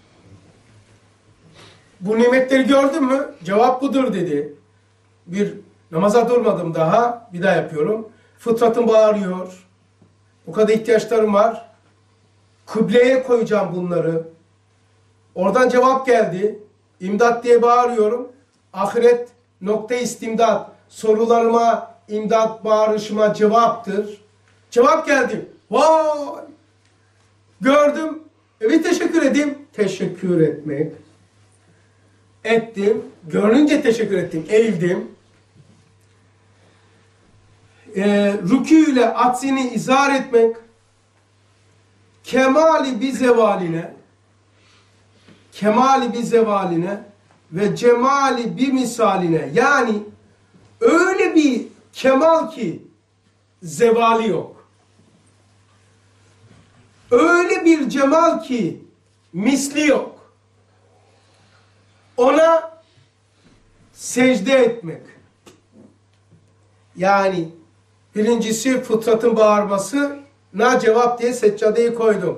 Bu nimetleri gördün mü? Cevap budur dedi. Bir namaza durmadım daha. Bir daha yapıyorum. Fıtratım bağırıyor. Bu kadar ihtiyaçlarım var. Kıbleye koyacağım bunları. Oradan cevap geldi. İmdat diye bağırıyorum. Ahiret nokta istimdat. Sorularıma, imdat bağırışıma cevaptır. Cevap geldi. Vay! Gördüm. Evet teşekkür edeyim. Teşekkür etmek. Ettim. Görünce teşekkür ettim. Eğildim. Ee, rükû ile aksini izhar etmek. Kemali bir zevaline kemali bir zevaline ve cemali bir misaline yani öyle bir kemal ki zevali yok. Öyle bir cemal ki misli yok. Ona secde etmek. Yani birincisi fıtratın bağırmasına cevap diye seccadeyi koydum.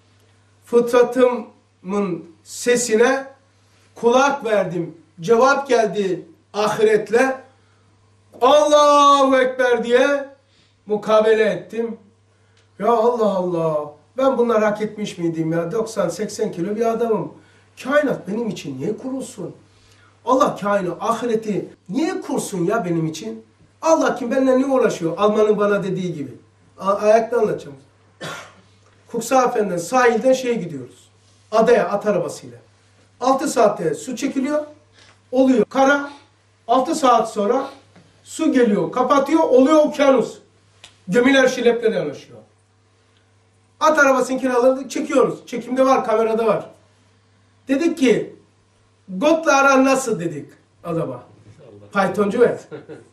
Fıtratımın sesine kulak verdim. Cevap geldi ahiretle. Allahu Ekber diye mukabele ettim. Ya Allah Allah. Ben bunları hak etmiş miydim ya? doksan seksen kilo bir adamım. Kainat benim için niye kurulsun? Allah kainat, ahireti niye kursun ya benim için? Allah kim benimle ne uğraşıyor? Almanın bana dediği gibi. A ayakta anlatacağım. Kuksafen'den sahilden şeye gidiyoruz. Adaya at arabasıyla. altı saatte su çekiliyor. Oluyor kara. altı saat sonra su geliyor. Kapatıyor. Oluyor okyanus. Gemiler şileple yanaşıyor. At arabasını kiraladık. Çekiyoruz. Çekimde var. Kamerada var. Dedik ki Got'la aran nasıl dedik adama. Pythoncu ve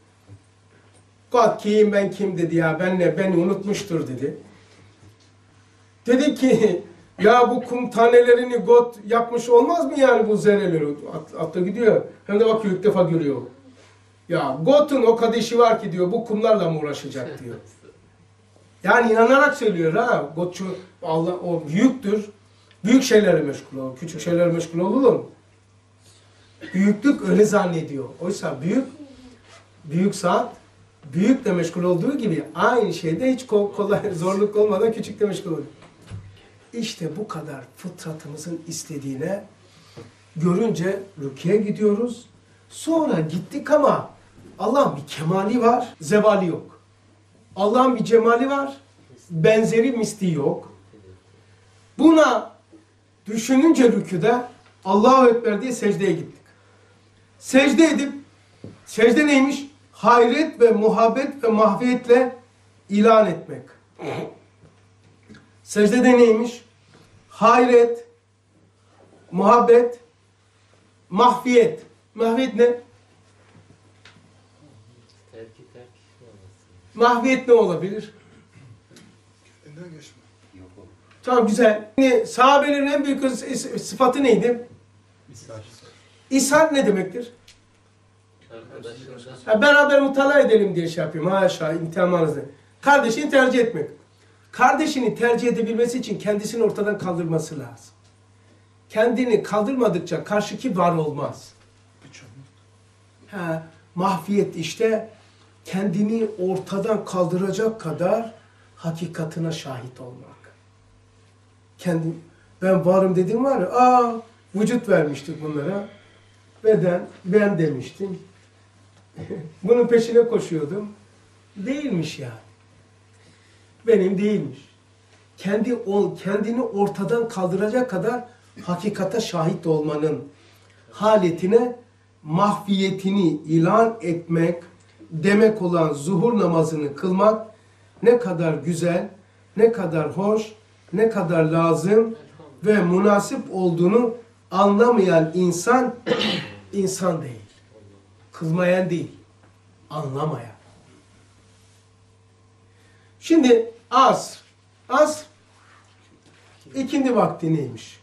God kim ben kim dedi ya. Benle beni unutmuştur dedi. Dedi ki ya bu kum tanelerini God yapmış olmaz mı yani bu zerreleri? At, atla gidiyor. Hem de bakıyor ilk defa görüyor. Ya God'un o kadar işi var ki diyor bu kumlarla mı uğraşacak diyor. Yani inanarak söylüyor ha. God'cu Allah o büyüktür. Büyük şeylerle meşgul olur. Küçük şeylerle meşgul olur mu? Büyüklük öyle zannediyor. Oysa büyük büyük saat büyükle meşgul olduğu gibi aynı şeyde hiç kolay zorluk olmadan küçükle meşgul oluyor. İşte bu kadar fıtratımızın istediğine görünce rükûya gidiyoruz. Sonra gittik ama Allah'ın bir kemali var, zevali yok. Allah'ın bir cemali var, benzeri misli yok. Buna düşününce rükûda Allahu Ekber diye secdeye gittik. Secde edip, secde neymiş? Hayret ve muhabbet ve mahviyetle ilan etmek. Secdede neymiş? Hayret, muhabbet, mahfiyet. Mahfiyet ne?
Terki terk.
Mahfiyet ne olabilir?
Kendinden geçme.
Yok o.
Tamam güzel. Şimdi sahabelerin en büyük sıfatı neydi?
İshar.
İshar ne demektir?
Arkadaşlardan.
Ha, beraber mutala edelim diye şey yapıyorum. Haşa imtihanlarınızda. Kardeşini tercih etmek. Kardeşini tercih edebilmesi için kendisini ortadan kaldırması lazım. Kendini kaldırmadıkça karşıki var olmaz. Ha, mahfiyet işte kendini ortadan kaldıracak kadar hakikatine şahit olmak. Kendi, ben varım dedim var ya, aa, vücut vermiştik bunlara. Beden, ben demiştim. Bunun peşine koşuyordum. Değilmiş yani. Benim değilmiş. Kendi o kendini ortadan kaldıracak kadar hakikate şahit olmanın haletine mahfiyetini ilan etmek demek olan zuhur namazını kılmak ne kadar güzel, ne kadar hoş, ne kadar lazım ve münasip olduğunu Anlamayan insan, insan değil. Kılmayan değil. Anlamayan. Şimdi asr. Asr ikindi vakti neymiş?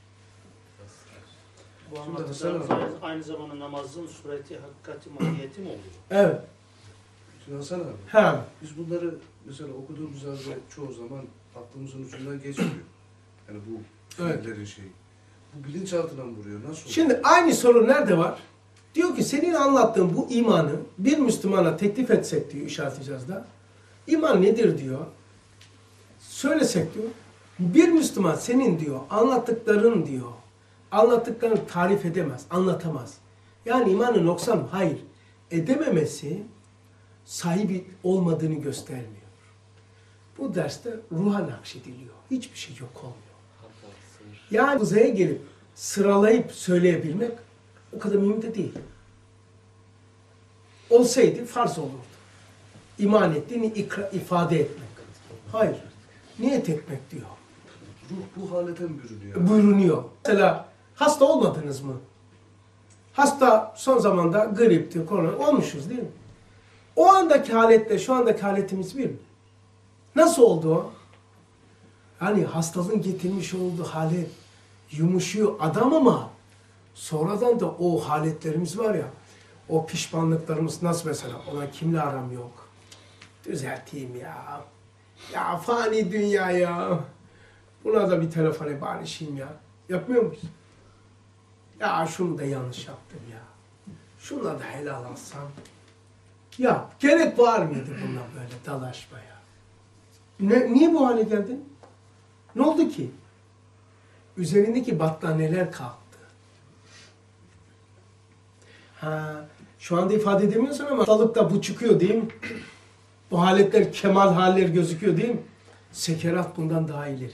Bu
Şimdi
anlattıklarımız
Hasan abi.
aynı- aynı zamanda namazın sureti, hakikati, mahiyeti mi oluyor?
Evet.
Şimdi Hasan abi,
Ha.
biz bunları mesela okuduğumuz halde çoğu zaman aklımızın ucundan geçmiyor. Yani bu
Evet.
fiillerin şeyi. Bu bilinçaltına mı vuruyor? Nasıl oluyor?
Şimdi aynı soru nerede var? Diyor ki senin anlattığın bu imanı bir Müslümana teklif etsek diyor işaret icazda. İman nedir diyor. Söylesek diyor. Bir Müslüman senin diyor anlattıkların diyor. Anlattıklarını tarif edemez, anlatamaz. Yani imanın noksan mı? Hayır. Edememesi sahibi olmadığını göstermiyor. Bu derste ruha nakşediliyor. Hiçbir şey yok olmuyor.
Hata, sır.
Yani uzaya gelip sıralayıp söyleyebilmek o kadar mühim de değil. Olsaydı farz olurdu. İman ettiğini ikra, ifade etmek. Hayır. Niyet etmek diyor.
Ruh bu halete mi bürünüyor?
Buyurunuyor. Mesela hasta olmadınız mı? Hasta son zamanda gripti, korona olmuşuz değil mi? O andaki haletle şu andaki haletimiz bir mi? Nasıl oldu o? Yani hastalığın getirmiş olduğu halet yumuşuyor adam ama sonradan da o haletlerimiz var ya, o pişmanlıklarımız nasıl mesela? Ona kimle aram yok? Düzelteyim ya. Ya fani dünya ya. Buna da bir telefona barışayım ya. Yapmıyor muyuz? Ya şunu da yanlış yaptım ya. Şuna da helal alsam. Ya gerek var mıydı bununla böyle dalaşmaya? Ne, niye bu hale geldin? Ne oldu ki? Üzerindeki battaniyeler kalktı. Ha, şu anda ifade edemiyorsun ama hastalıkta bu çıkıyor değil mi? Bu haletler, kemal haller gözüküyor değil mi? Sekerat bundan daha ileri.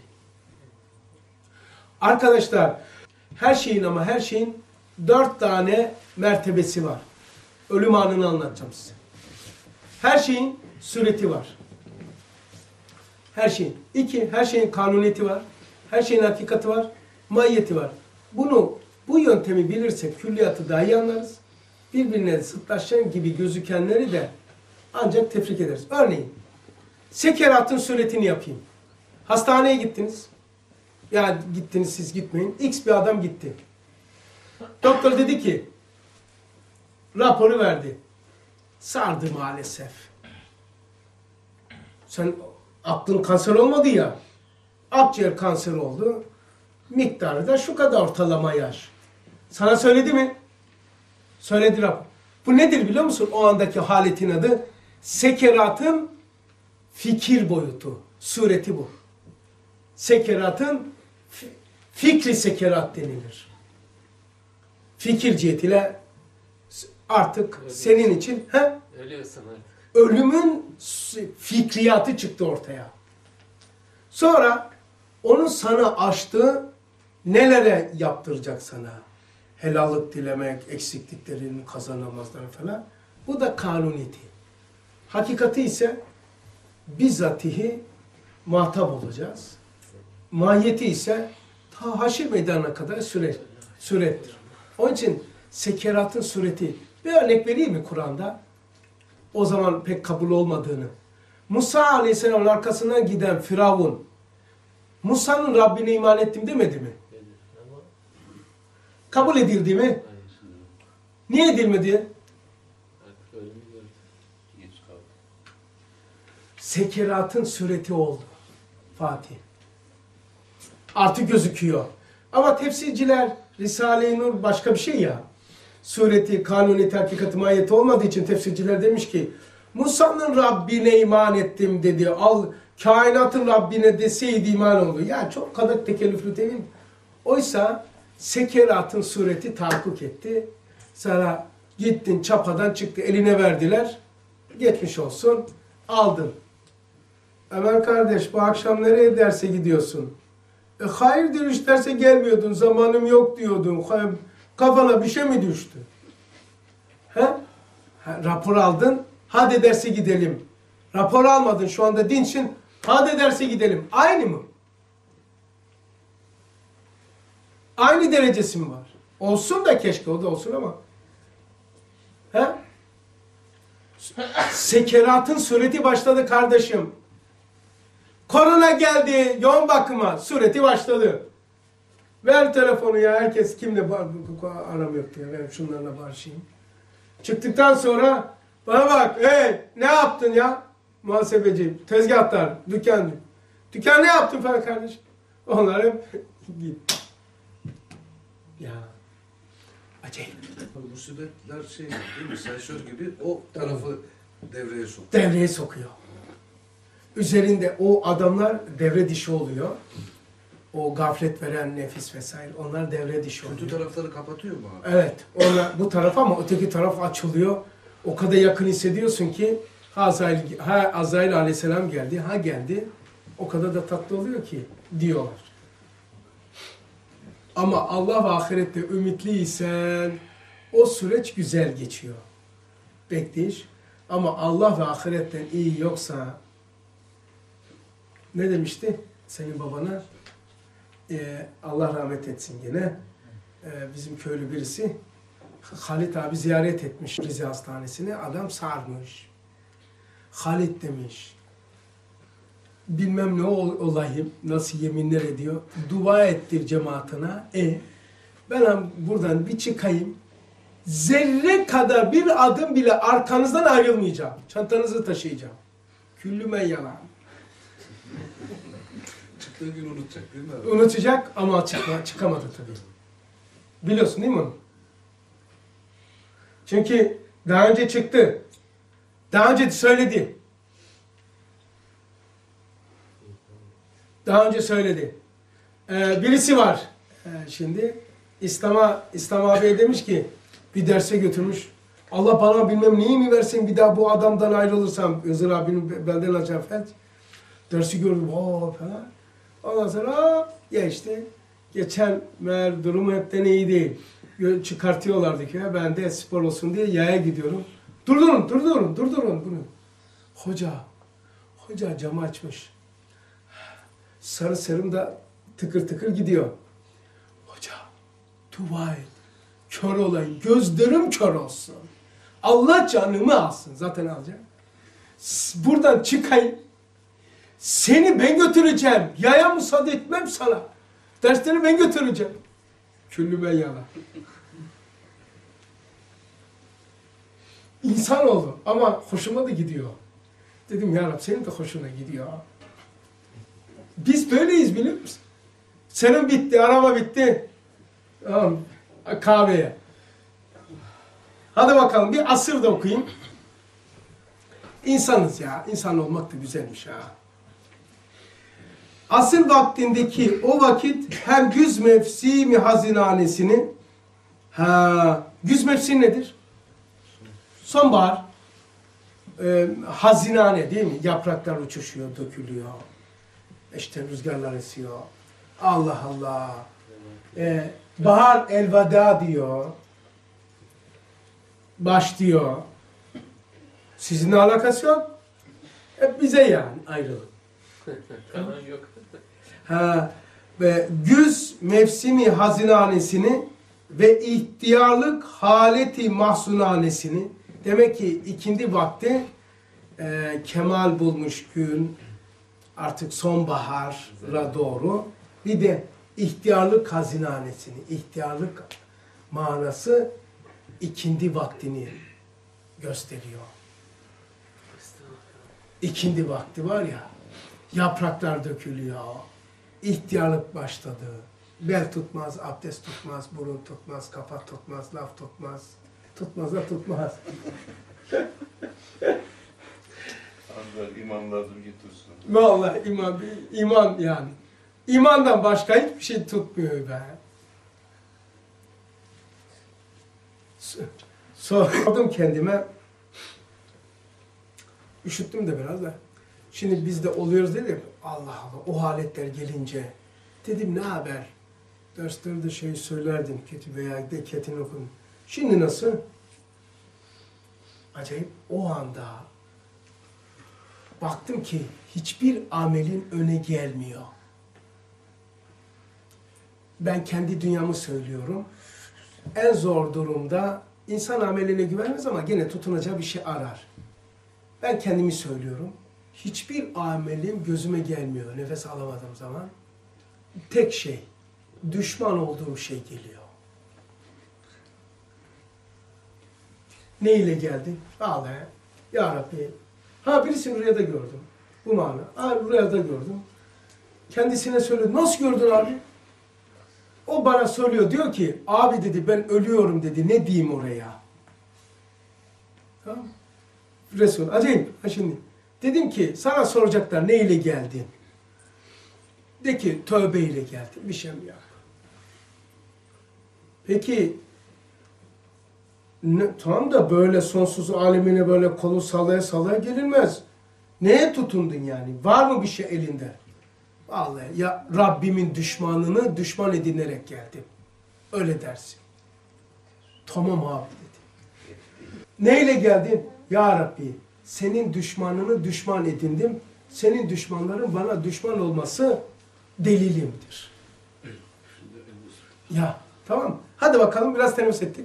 Arkadaşlar, her şeyin ama her şeyin dört tane mertebesi var. Ölüm anını anlatacağım size. Her şeyin sureti var. Her şeyin. İki, her şeyin kanuniyeti var. Her şeyin hakikati var. Mahiyeti var. Bunu, bu yöntemi bilirsek külliyatı daha iyi anlarız. Birbirine zıtlaşan gibi gözükenleri de ancak tefrik ederiz. Örneğin, sekeratın suretini yapayım. Hastaneye gittiniz. Ya gittiniz siz gitmeyin. X bir adam gitti. Doktor dedi ki, raporu verdi. Sardı maalesef. Sen aklın kanser olmadı ya. Akciğer kanseri oldu. Miktarı da şu kadar ortalama yaş. Sana söyledi mi? Söyledi rapor. Bu nedir biliyor musun? O andaki haletin adı sekeratın fikir boyutu. Sureti bu. Sekeratın fikri sekerat denilir. Fikir cihetiyle artık senin için he?
Ölüyorsun artık.
Ölümün fikriyatı çıktı ortaya. Sonra onun sana açtığı nelere yaptıracak sana? Helallık dilemek, eksikliklerini kazanamazlar falan. Bu da kanuniyeti. Hakikati ise bizzatihi muhatap olacağız. Mahiyeti ise ta haşir meydanına kadar süre, sürettir. Onun için sekeratın sureti, bir örnek vereyim mi Kur'an'da? O zaman pek kabul olmadığını. Musa Aleyhisselam'ın arkasından giden Firavun, Musa'nın Rabbine iman ettim demedi mi?
Dedi. Ama
Kabul edildi mi?
hayır.
Niye edilmedi?
Artık ölümü gördü. Geç kaldı.
Sekeratın sureti oldu Fatih. Artık gözüküyor. Ama tefsirciler Risale-i Nur başka bir şey ya. Sureti, kanuniyeti, hakikati, mahiyeti olmadığı için tefsirciler demiş ki Musa'nın Rabbine iman ettim dedi. Al kainatın Rabbine deseydi iman oldu. Ya çok kadar tekellüflü değil mi? Oysa sekeratın sureti tahakkuk etti. Sana gittin çapadan çıktı eline verdiler. Geçmiş olsun. Aldın. Ömer kardeş bu akşam nereye derse gidiyorsun? E hayırdır iş derse gelmiyordun. Zamanım yok diyordun. Kafana bir şey mi düştü? He? Ha, rapor aldın. Hadi derse gidelim. Rapor almadın şu anda dinçin. Hadi derse gidelim. Aynı mı? Aynı derecesi mi var? Olsun da keşke o da olsun ama. He? Sekeratın sureti başladı kardeşim. Korona geldi, yoğun bakıma, sureti başladı. Ver telefonu ya, herkes kimle aram yoktu ya, ben şunlarla barışayım. Çıktıktan sonra bana bak, hey ne yaptın ya? Muhasebeci, tezgahtar, dükkan. Dükkan ne yaptın falan kardeşim? Onlar hep git. Ya. Acayip.
Musibetler şey değil mi? Sensör gibi o tarafı devreye sokuyor.
Devreye sokuyor. Üzerinde o adamlar devre dişi oluyor. O gaflet veren nefis vesaire, onlar devre dışı oluyor.
Kötü tarafları kapatıyor mu abi?
Evet, onlar bu taraf ama öteki taraf açılıyor. O kadar yakın hissediyorsun ki ha Azrail, ha Azrail aleyhisselam geldi, ha geldi. O kadar da tatlı oluyor ki diyorlar. Ama Allah ve ahirette ümitliysen o süreç güzel geçiyor. Bekleyiş. Ama Allah ve ahiretten iyi yoksa ne demişti senin babana? Ee, Allah rahmet etsin gene. Ee, bizim köylü birisi Halit abi ziyaret etmiş Rize Hastanesi'ne. Adam sarmış. Halit demiş. Bilmem ne olayım, nasıl yeminler ediyor. Dua ettir cemaatine. E ben buradan bir çıkayım. Zerre kadar bir adım bile arkanızdan ayrılmayacağım. Çantanızı taşıyacağım. Küllümen yalan.
Çıktığı gün unutacak değil mi abi?
Unutacak ama çıkma, çıkamadı tabii. Biliyorsun değil mi onu? Çünkü daha önce çıktı. Daha önce söyledi. Daha önce söyledi. Ee, birisi var. Ee, şimdi İslam'a İslam abiye demiş ki bir derse götürmüş. Allah bana bilmem neyi mi versin bir daha bu adamdan ayrılırsam. Hızır abinin benden alacağı felç. Dersi gördüm. Oo falan. Ondan sonra geçti. Geçen meğer durumu hepten iyi değil. Çıkartıyorlardı ki ben de spor olsun diye yaya gidiyorum. Durdurun, durdurun, durdurun bunu. Hoca, hoca camı açmış. Sarı serum da tıkır tıkır gidiyor. Hoca, dua et. Kör olayım, gözlerim kör olsun. Allah canımı alsın. Zaten alacak. Buradan çıkayım. Seni ben götüreceğim. Yaya müsaade etmem sana. Dersleri ben götüreceğim. Küllü ben yana. İnsan oldu ama hoşuma da gidiyor. Dedim ya Rab senin de hoşuna gidiyor. Biz böyleyiz biliyor musun? Senin bitti, araba bitti. Tamam, kahveye. Hadi bakalım bir asır da okuyayım. İnsanız ya. İnsan olmak da güzelmiş ha. Asır vaktindeki o vakit hem güz mevsimi hazinanesini ha, güz mevsimi nedir? Sonbahar. Ee, hazinane değil mi? Yapraklar uçuşuyor, dökülüyor. İşte rüzgarlar esiyor. Allah Allah. Ee, bahar elveda diyor. Başlıyor. Sizinle alakası yok. Hep bize yani ayrılık.
Kalan yok.
Ha, ve güz mevsimi hazinanesini ve ihtiyarlık haleti mahsunanesini demek ki ikindi vakti e, kemal bulmuş gün artık sonbahara doğru bir de ihtiyarlık hazinanesini ihtiyarlık manası ikindi vaktini gösteriyor. İkindi vakti var ya, yapraklar dökülüyor, ihtiyarlık başladı. Bel tutmaz, abdest tutmaz, burun tutmaz, kafa tutmaz, laf tutmaz. Tutmaz da tutmaz.
Allah imamlardır getirsin.
Vallahi iman, iman yani. İmandan başka hiçbir şey tutmuyor be. Sordum kendime. Üşüttüm de biraz da. Şimdi biz de oluyoruz dedim. Allah Allah o haletler gelince. Dedim ne haber? Derslerde şey söylerdim kötü veya de ketin okun. Şimdi nasıl? Acayip o anda baktım ki hiçbir amelin öne gelmiyor. Ben kendi dünyamı söylüyorum. en zor durumda insan ameline güvenmez ama gene tutunacağı bir şey arar. Ben kendimi söylüyorum. Hiçbir amelim gözüme gelmiyor nefes alamadığım zaman. Tek şey, düşman olduğum şey geliyor. Ne ile geldi? Vallahi ya Rabbi. Ha birisini rüyada gördüm. Bu mana. Ha rüyada gördüm. Kendisine söyledi. Nasıl gördün abi? O bana söylüyor. Diyor ki abi dedi ben ölüyorum dedi. Ne diyeyim oraya? Tamam. Resul. Acayip. Ha şimdi. Dedim ki sana soracaklar ne ile geldin? De ki tövbe ile geldim. Bir şey mi yap? Peki ne, tamam da böyle sonsuz alemine böyle kolu sallaya sallaya gelinmez. Neye tutundun yani? Var mı bir şey elinde? Vallahi ya Rabbimin düşmanını düşman edinerek geldim. Öyle dersin. Tamam abi dedi. Neyle geldin? Ya Rabbi senin düşmanını düşman edindim. Senin düşmanların bana düşman olması delilimdir. Ya tamam. Hadi bakalım biraz teneffüs ettik.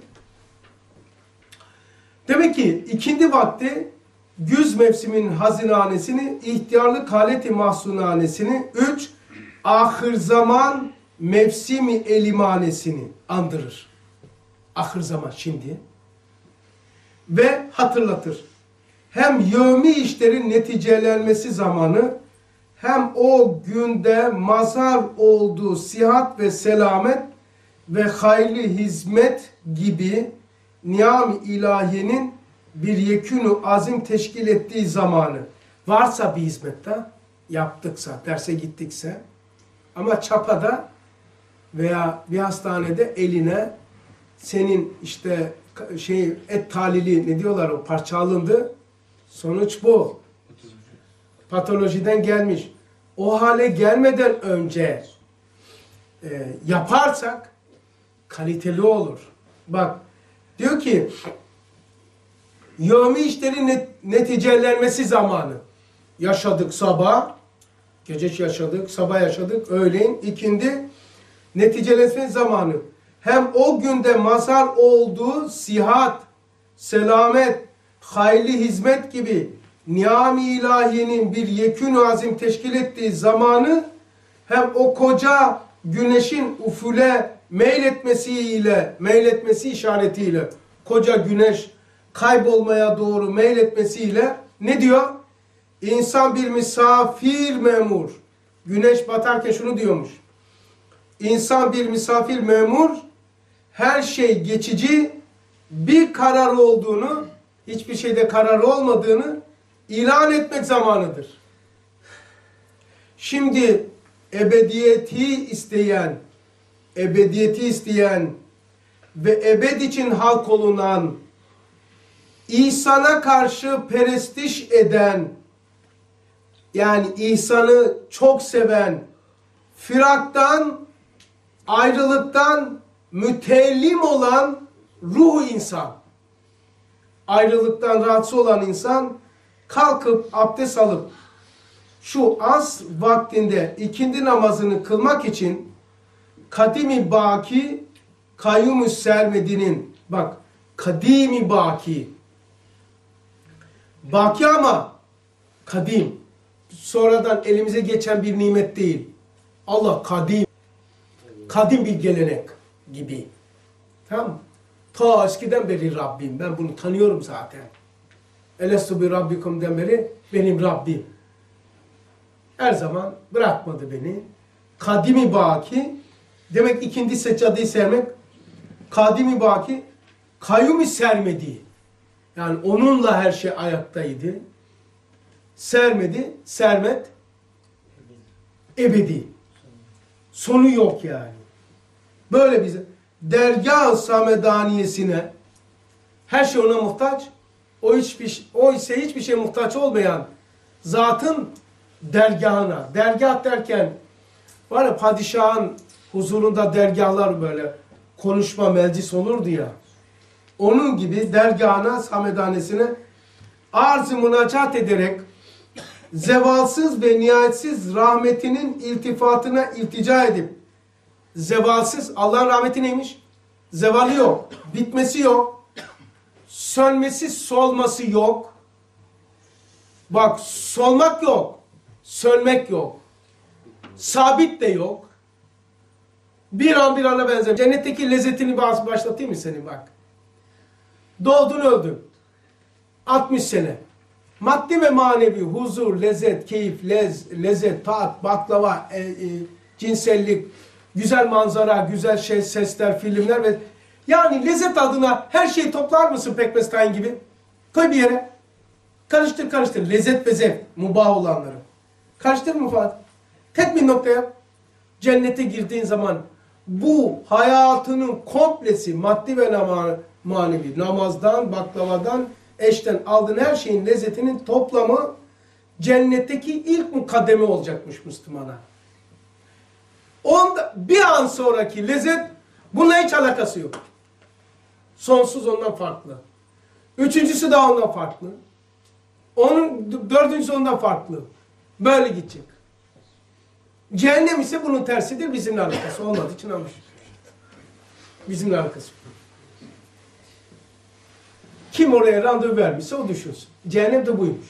Demek ki ikindi vakti güz mevsiminin hazinehanesini, ihtiyarlık haleti mahzunhanesini, üç, ahir zaman mevsimi elimanesini andırır. Ahir zaman şimdi. Ve hatırlatır. Hem yevmi işlerin neticelenmesi zamanı, hem o günde mazhar olduğu sihat ve selamet ve hayırlı hizmet gibi niyam-ı ilahiyenin bir yekûnu azim teşkil ettiği zamanı varsa bir hizmette yaptıksa, derse gittikse ama çapada veya bir hastanede eline senin işte şey et talili ne diyorlar o parça alındı. Sonuç bu. Patolojiden gelmiş. O hale gelmeden önce e, yaparsak kaliteli olur. Bak diyor ki yevmi işlerin net, neticelenmesi zamanı. Yaşadık sabah, gece yaşadık, sabah yaşadık, öğleyin, ikindi neticelenmesi zamanı. Hem o günde mazhar olduğu sihat, selamet, hayırlı hizmet gibi niyam-ı ilahiyenin bir yekûn-u azim teşkil ettiği zamanı hem o koca güneşin ufule meyletmesiyle, meyletmesi işaretiyle koca güneş kaybolmaya doğru meyletmesiyle ne diyor? İnsan bir misafir memur. Güneş batarken şunu diyormuş. İnsan bir misafir memur, her şey geçici, bir karar olduğunu, hiçbir şeyde karar olmadığını ilan etmek zamanıdır. Şimdi ebediyeti isteyen, ebediyeti isteyen ve ebed için halk olunan, İhsan'a karşı perestiş eden, yani ihsanı çok seven, firaktan, ayrılıktan mütellim olan ruhu insan, ayrılıktan rahatsız olan insan, kalkıp abdest alıp şu az vaktinde ikindi namazını kılmak için kadimi baki kayyum-u sermedinin, bak kadimi baki, baki ama kadim, sonradan elimize geçen bir nimet değil. Allah kadim, kadim bir gelenek gibi. Tamam. Ta eskiden beri Rabbim. Ben bunu tanıyorum zaten. Elestu bi Rabbikum'den beri benim Rabbim. Her zaman bırakmadı beni. Kadimi baki, demek ikindi seccadeyi sermek, kadimi baki, kayyum-i sermedi. Yani onunla her şey ayaktaydı. Sermedi, sermet, ebedi. Sonu yok yani. Böyle bize dergâh-ı samedaniyesine her şey ona muhtaç. O hiçbir o ise hiçbir şey muhtaç olmayan zatın dergahına. Dergah derken var ya padişahın huzurunda dergahlar böyle konuşma meclis olurdu ya. Onun gibi dergahına, samedanesine arz-ı münacat ederek zevalsız ve nihayetsiz rahmetinin iltifatına iltica edip zevalsız, Allah'ın rahmeti neymiş? Zevali yok. Bitmesi yok. Sönmesi, solması yok. Bak, solmak yok. Sönmek yok. Sabit de yok. Bir an bir ana benzer. Cennetteki lezzetini başlatayım mı senin bak. Doğdun öldün. altmış sene. Maddi ve manevi huzur, lezzet, keyif, lez, lezzet, tat, baklava, e, e, cinsellik, güzel manzara, güzel şey, sesler, filmler ve yani lezzet adına her şeyi toplar mısın pekmez tayin gibi? Koy bir yere. Karıştır karıştır. Lezzet ve zevk. Mubah olanları. Karıştır mı Fatih? Tek bir noktaya. Cennete girdiğin zaman bu hayatının komplesi maddi ve manevi namazdan, baklavadan, eşten aldığın her şeyin lezzetinin toplamı cennetteki ilk mukademe olacakmış Müslümana. Onda, bir an sonraki lezzet bununla hiç alakası yok. Sonsuz ondan farklı. Üçüncüsü daha ondan farklı. Onun dördüncüsü ondan farklı. Böyle gidecek. Cehennem ise bunun tersidir. Bizimle alakası olmadığı için almış. Bizimle alakası yok. Kim oraya randevu vermişse o düşünsün. Cehennem de buymuş.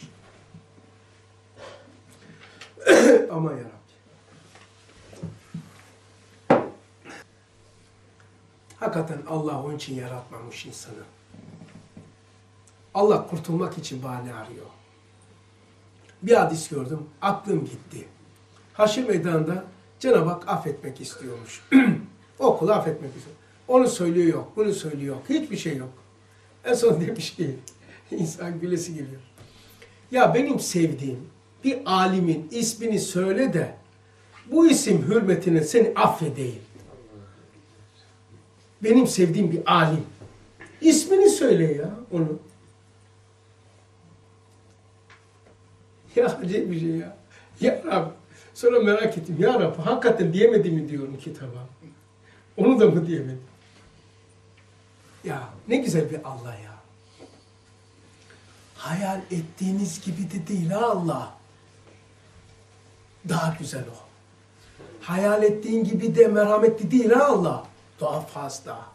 Aman yarabbim. Hakikaten Allah onun için yaratmamış insanı. Allah kurtulmak için bahane arıyor. Bir hadis gördüm, aklım gitti. Haşr meydanında Cenab-ı Hak affetmek istiyormuş. O kulu affetmek istiyor. Onu söylüyor yok, bunu söylüyor yok, hiçbir şey yok. En son demiş ki, insan gülesi geliyor. Ya benim sevdiğim bir alimin ismini söyle de bu isim hürmetine seni affedeyim. Benim sevdiğim bir alim. İsmini söyle ya onu. Ya acayip bir şey ya. Ya Rab, sonra merak ettim. Ya Rab, hakikaten diyemedi mi diyorum kitaba. Onu da mı diyemedim? Ya ne güzel bir Allah ya. Hayal ettiğiniz gibi de değil ha Allah. Daha güzel o. Hayal ettiğin gibi de merhametli değil ha Allah. Daha fazla.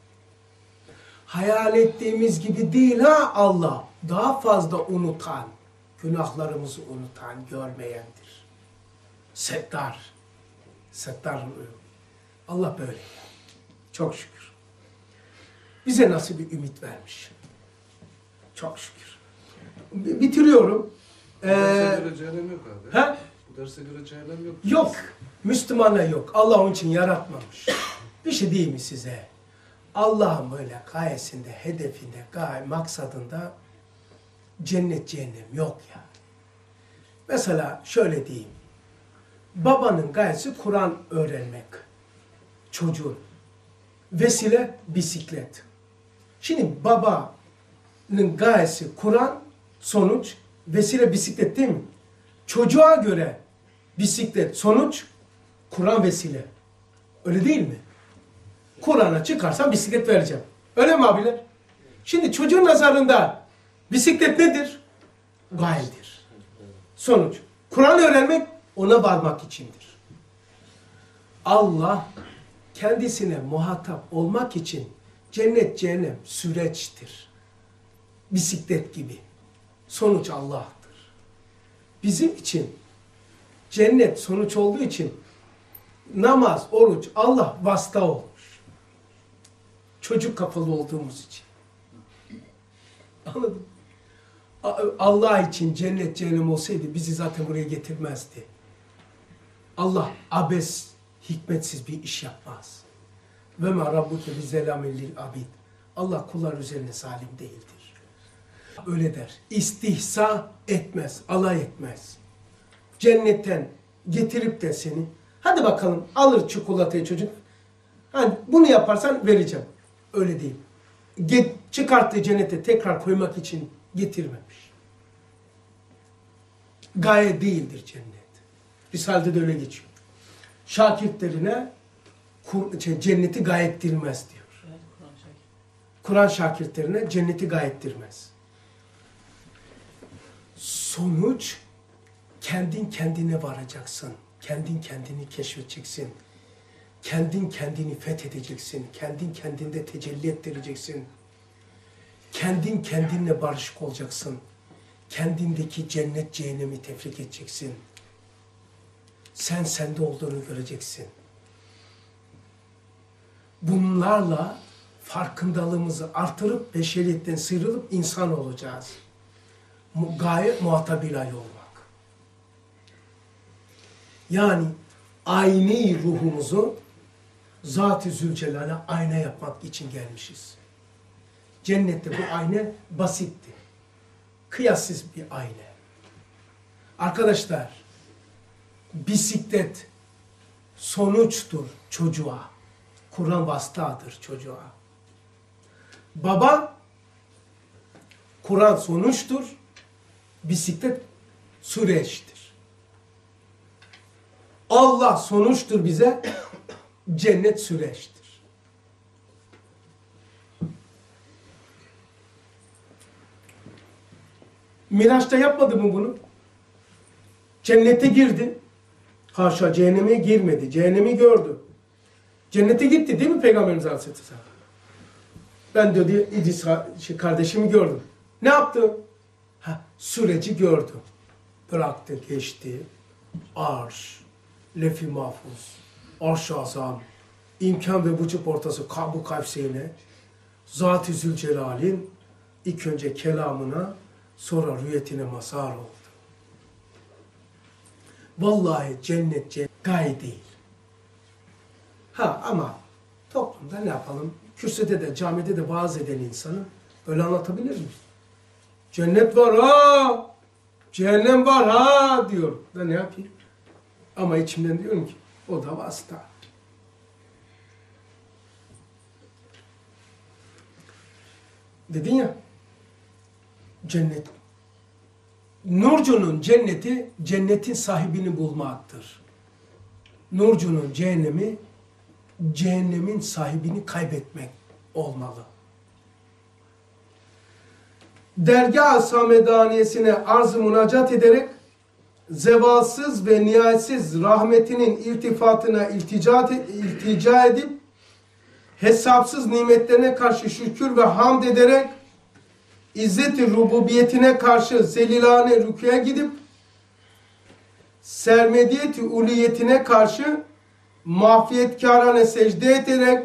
Hayal ettiğimiz gibi değil ha Allah. Daha fazla unutan, günahlarımızı unutan, görmeyendir. Settar. Settar. Allah böyle. Çok şükür. Bize nasıl bir ümit vermiş. Çok şükür. Bitiriyorum.
Bu derse göre cehennem yok abi.
He?
Bu derse göre cehennem yok.
Yok. Müslümana yok. Allah onun için yaratmamış. Bir şey değil mi size? Allah'ın böyle gayesinde, hedefinde, gaye, maksadında cennet cehennem yok ya. Mesela şöyle diyeyim. Babanın gayesi Kur'an öğrenmek. Çocuğun. Vesile bisiklet. Şimdi babanın gayesi Kur'an, sonuç, vesile bisiklet değil mi? Çocuğa göre bisiklet, sonuç, Kur'an vesile. Öyle değil mi? Kur'an'a çıkarsam bisiklet vereceğim. Öyle mi abiler? Şimdi çocuğun nazarında bisiklet nedir? Gayedir. Sonuç. Kur'an öğrenmek ona varmak içindir. Allah kendisine muhatap olmak için cennet cehennem süreçtir. Bisiklet gibi. Sonuç Allah'tır. Bizim için cennet sonuç olduğu için namaz, oruç, Allah vasıta olmuş. Çocuk kafalı olduğumuz için. Anladın mı? Allah için cennet cehennem olsaydı bizi zaten buraya getirmezdi. Allah abes, hikmetsiz bir iş yapmaz. Ve ma rabbuke bizzelamil lil abid. Allah kullar üzerine zalim değildir. Öyle der. İstihsa etmez, alay etmez. Cennetten getirip de seni, hadi bakalım alır çikolatayı çocuk. Hani bunu yaparsan vereceğim. Öyle değil. Get, çıkarttığı cennete tekrar koymak için getirmemiş. Gaye değildir cennet. Risale'de de öyle geçiyor. Şakirtlerine şey, cenneti gaye ettirmez diyor.
Evet, Kur'an şakir.
Kur'an şakirtlerine cenneti gaye ettirmez. Sonuç, kendin kendine varacaksın. Kendin kendini keşfedeceksin. kendin kendini fethedeceksin. Kendin kendinde tecelli ettireceksin. Kendin kendinle barışık olacaksın. Kendindeki cennet cehennemi tefrik edeceksin. Sen sende olduğunu göreceksin. Bunlarla farkındalığımızı artırıp beşeriyetten sıyrılıp insan olacağız. Mu- Gayet muhatabilay olmak. Yani ayni ruhumuzu Zat-ı Zülcelal'e ayna yapmak için gelmişiz. Cennette bu ayna basitti. Kıyassız bir ayna. Arkadaşlar, bisiklet sonuçtur çocuğa. Kur'an vasıtadır çocuğa. Baba, Kur'an sonuçtur. Bisiklet süreçtir. Allah sonuçtur bize. Cennet süreçtir. Miraç'ta yapmadı mı bunu? Cennete girdi. Haşa, cehenneme girmedi. Cehennemi gördü. Cennete gitti değil mi Peygamberimiz Aleyhisselam? Ben diyor diye İdris şey, kardeşimi gördüm. Ne yaptı? Ha, süreci gördü. Bıraktı, geçti. Arş, lef-i mahfuz, arş-ı azam, imkan ve vücut ortası Kab-ı Kavseyn'e, Zat-ı Zülcelal'in ilk önce kelamına, sonra rüyetine mazhar oldu. Vallahi cennet cennet gaye değil. Ha ama toplumda ne yapalım? Kürsüde de camide de vaaz eden insanı öyle anlatabilir mi? Cennet var ha, cehennem var ha diyor. Da ne yapayım? Ama içimden diyorum ki o da vasıta. Dedin ya, cennet. Nurcunun cenneti, cennetin sahibini bulmaktır. Nurcunun cehennemi, cehennemin sahibini kaybetmek olmalı. Dergâh-ı Samedaniyesine arz-ı münacat ederek, zevalsız ve nihayetsiz rahmetinin iltifatına iltica, iltica edip, hesapsız nimetlerine karşı şükür ve hamd ederek, İzzet-i rububiyetine karşı zelilane rüküye gidip, sermediyet-i uliyetine karşı mahfiyetkârane secde ederek,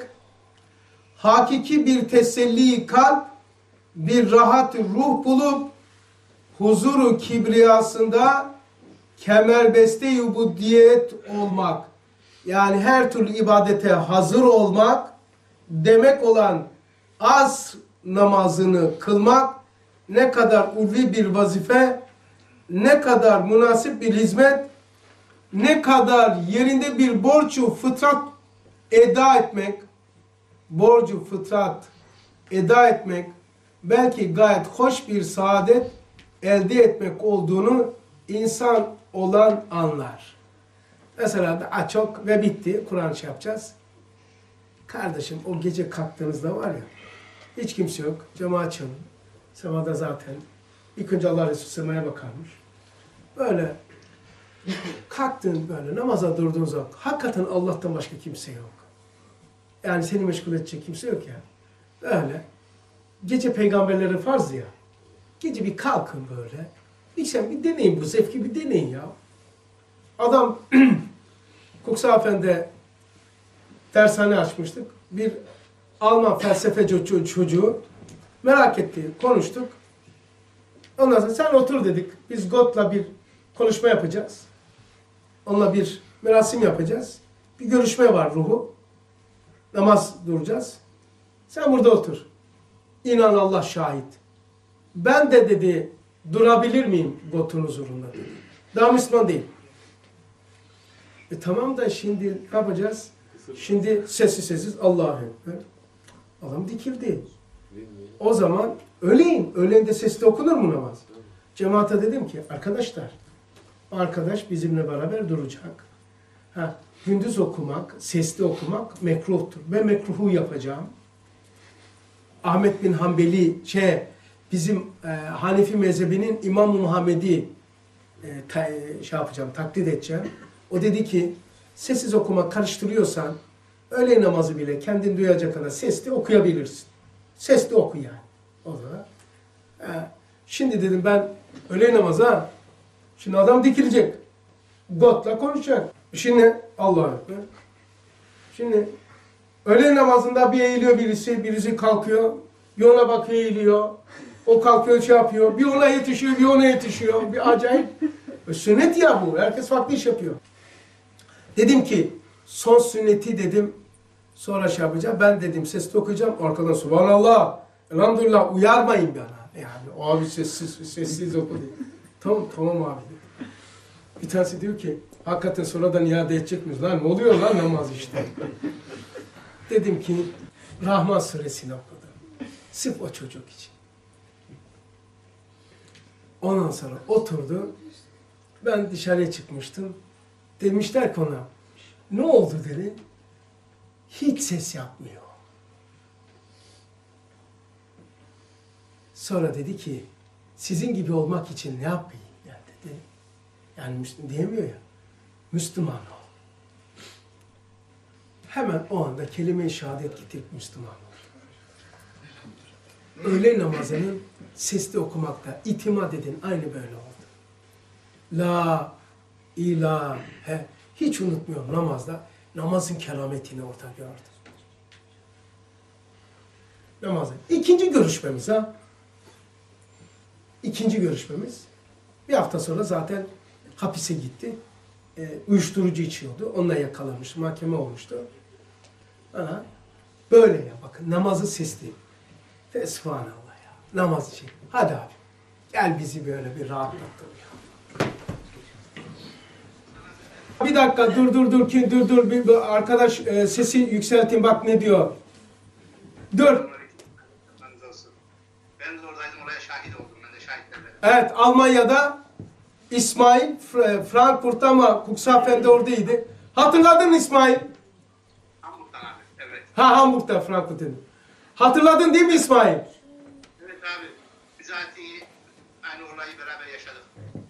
hakiki bir teselli kalp, bir rahat ruh bulup, huzuru kibriyasında kemerbeste-i ubudiyet olmak, yani her türlü ibadete hazır olmak demek olan az namazını kılmak ne kadar ulvi bir vazife, ne kadar münasip bir hizmet, ne kadar yerinde bir borcu fıtrat eda etmek, borcu fıtrat eda etmek, belki gayet hoş bir saadet elde etmek olduğunu insan olan anlar. Mesela da çok ve bitti, Kur'an şey yapacağız. Kardeşim o gece kalktığınızda var ya, hiç kimse yok, cemaat çalın. Semada zaten ilk önce Allah Resulü semaya bakarmış. Böyle kalktın böyle namaza durduğun zaman hakikaten Allah'tan başka kimse yok. Yani seni meşgul edecek kimse yok ya. Öyle. Gece peygamberlerin farzı ya. Gece bir kalkın böyle. Bir sen bir deneyin bu zevki bir deneyin ya. Adam Kuksafen'de dershane açmıştık. Bir Alman felsefe çocuğu merak etti. Konuştuk. Ondan sonra sen otur dedik. Biz Gott'la bir konuşma yapacağız. Onunla bir merasim yapacağız. Bir görüşme var ruhu. Namaz duracağız. Sen burada otur. İnan Allah şahit. Ben de dedi durabilir miyim Gott'un huzurunda dedi. Daha Müslüman değil. E tamam da şimdi ne yapacağız? Şimdi sessiz sessiz Allah'a ekber. Adam dikildi. O zaman öleyin. Öleğinde sesli okunur mu namaz? Cemaate dedim ki arkadaşlar, arkadaş bizimle beraber duracak. Ha, gündüz okumak, sesli okumak mekruhtur. Ben mekruhu yapacağım. Ahmet bin Hanbeli şey, bizim e, Hanefi mezhebinin İmam-ı Muhammed'i e, ta, şey yapacağım, taklit edeceğim. O dedi ki sessiz okumak karıştırıyorsan öğle namazı bile kendin duyacak kadar sesli okuyabilirsin. Sesli oku yani. O zaman. Ee, şimdi dedim ben öğle namazı ha. Şimdi adam dikilecek. God'la konuşacak. Şimdi Allah'a ekber. Şimdi öğle namazında bir eğiliyor birisi, birisi kalkıyor. Bir ona bakıyor, eğiliyor. O kalkıyor, şey yapıyor. Bir ona yetişiyor, bir ona yetişiyor. Bir acayip. Sünnet ya bu. Herkes farklı iş yapıyor. Dedim ki son sünneti dedim sonra şey yapacağım. Ben dedim sesli okuyacağım. Arkadan subhanallah, elhamdülillah uyarmayın bana. Yani abi sessiz, sessiz oku diye. Tamam, tamam abi. Bir tanesi diyor ki hakikaten sonradan iade edecek miyiz? Lan ne oluyor lan namaz işte. Dedim ki Rahman suresini okudum. Sırf o çocuk için. Ondan sonra oturdu. Ben dışarıya çıkmıştım. Demişler ki ona, ne oldu dedi. Hiç ses yapmıyor. Sonra dedi ki, sizin gibi olmak için ne yapayım? Yani dedi. Yani Müslüman diyemiyor ya. Müslüman ol. Hemen o anda kelime-i şehadet getirip Müslüman ol. Öğle namazının sesli okumakta itimat edin. Aynı böyle oldu. La ilahe. Hiç unutmuyorum namazda. Namazın kerametini orada gördüm. Namazın. İkinci görüşmemiz ha. İkinci görüşmemiz. Bir hafta sonra zaten hapise gitti. E, uyuşturucu içiyordu. Onunla yakalanmış. Mahkeme olmuştu. Bana böyle ya bakın namazı sesli. Fesubhanallah ya. Namaz için. Hadi abi. Gel bizi böyle bir rahatlattın ya. Bir dakika dur dur dur ki dur dur bir, bir arkadaş e, sesi yükseltin bak ne diyor. Dur.
Ben de oradaydım, oraya şahit oldum. Ben de şahitlerle.
Evet Almanya'da İsmail Frankfurt'ta ama Cuxhaven'de oradaydı. Hatırladın mı İsmail?
Hamburg'dan abi. Evet.
Ha Hamburg'da Frankfurt'ta. Hatırladın değil mi İsmail?
Evet abi. Bizatihi aynı olayı beraber yaşadık.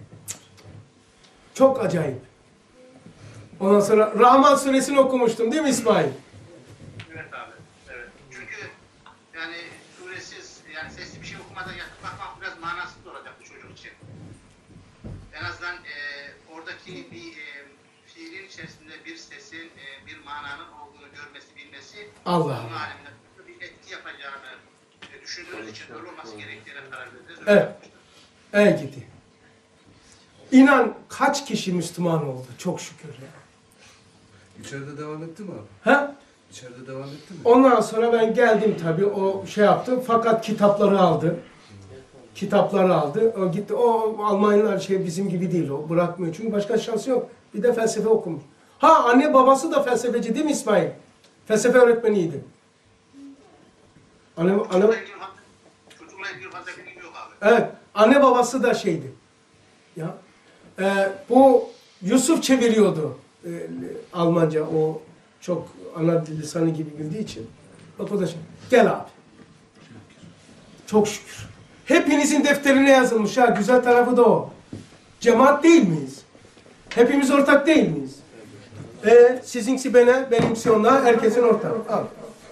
Çok acayip. Ondan sonra Rahman suresini okumuştum değil mi İsmail?
Evet abi. Evet. Çünkü yani suresiz, yani sesli bir şey okumadan yatıp bakmak biraz manasız olacaktı çocuk için. En azından e, oradaki bir e, fiilin içerisinde bir sesin, e, bir mananın olduğunu görmesi, bilmesi
Allah
onun
Allah.
aleminde bir etki yapacağını e, düşündüğünüz için öyle olması gerektiğine karar verdiniz.
Evet. Evet gitti. İnan kaç kişi Müslüman oldu çok şükür ya.
İçeride devam etti mi abi?
Ha?
İçeride devam etti mi?
Ondan sonra ben geldim tabii o şey yaptı fakat kitapları aldı. Kitapları aldı. O gitti. O Almanyalar şey bizim gibi değil o. Bırakmıyor. Çünkü başka şansı yok. Bir de felsefe okumuş. Ha anne babası da felsefeci değil mi İsmail? Felsefe öğretmeniydi. Anne, anne,
Çocukla ilgili, çocukla ilgili fazla bilgim yok abi.
evet. Anne babası da şeydi. Ya. Ee, bu Yusuf çeviriyordu. Ee, Almanca o çok ana dil lisanı gibi bildiği için. Bak o da şey. Gel abi. Çok şükür. Hepinizin defterine yazılmış ha. Güzel tarafı da o. Cemaat değil miyiz? Hepimiz ortak değil miyiz? E, sizinkisi bana, benimkisi ona, herkesin ortak. Al.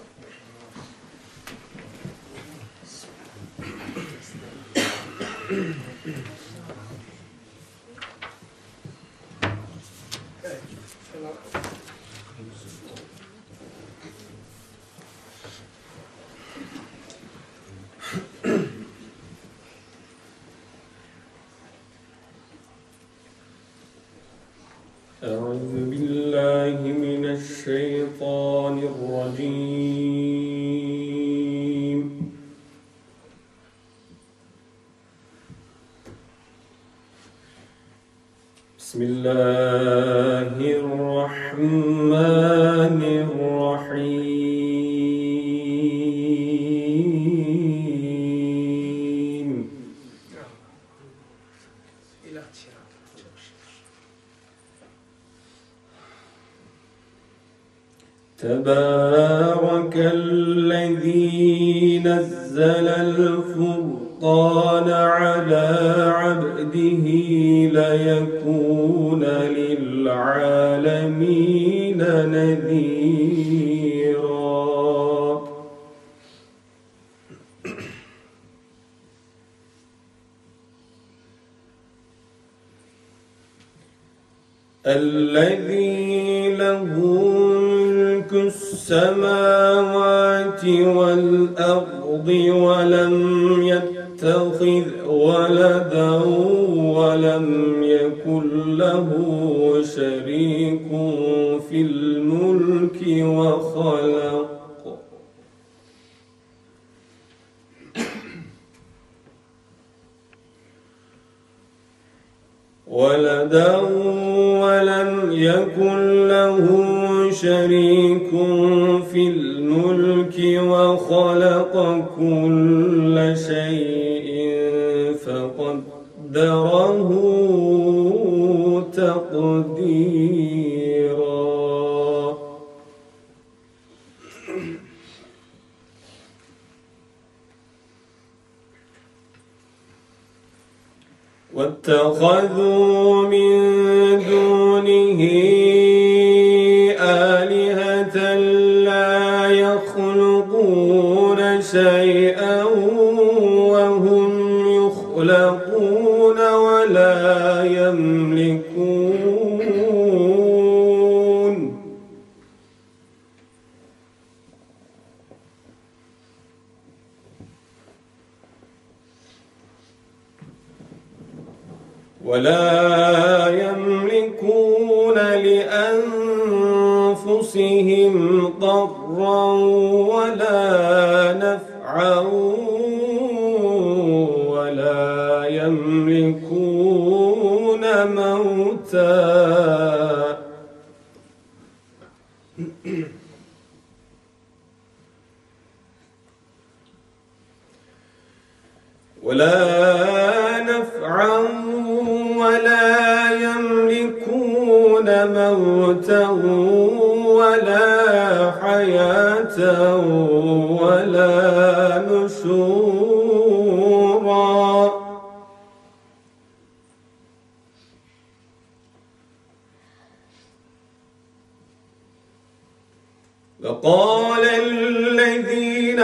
أعوذ بالله من الشيطان الرجيم بسم الله الرحمن الرحيم تبارك الذي نزل الفرقان على عبده ليكون للعالمين نذيرا الذي له ملك السماوات والأرض ولم يتخذ ولدا ولم يكن له شريك في الملك وخلق ولدا ولم يكن له شريك في الملك وخلق كل شيء فقدره تقديرا. واتخذوا من دونه آلهة لا يخلقون شيئا وهم يخلقون ولا يملكون ولا يملكون لأنفسهم ضرا ولا نفعا ولا يملكون موتا ولا نفعا ولا يملكون موتا ولا حياة ولا نشورا. وقال الذين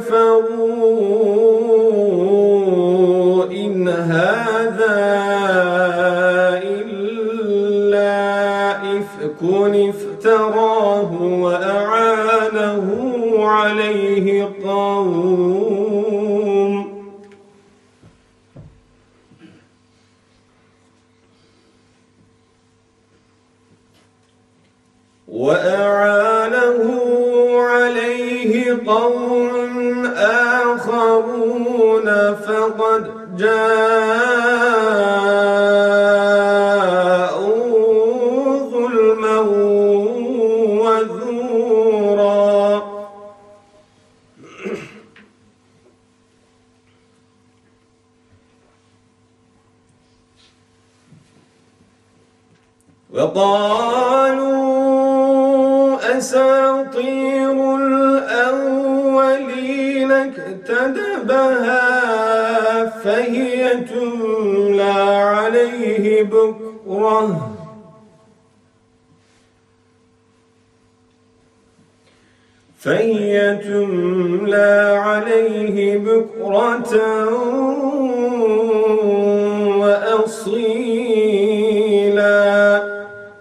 كفروا إن هذا إلا إفك افتراه وأعانه عليه قوم وأعانه عليه قوم آخرون فقد جاءوا ظلما وزورا. وقالوا أساطير الأولين اكتتبها فهي تملى عليه بكرة فهي تملى عليه بكرة وأصيلا.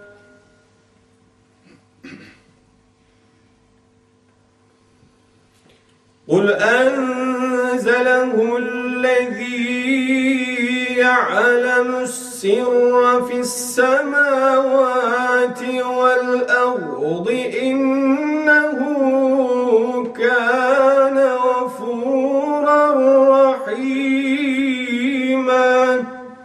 قل أنزله الذي يعلم السر في السماوات والأرض إنه كان غفورا رحيما.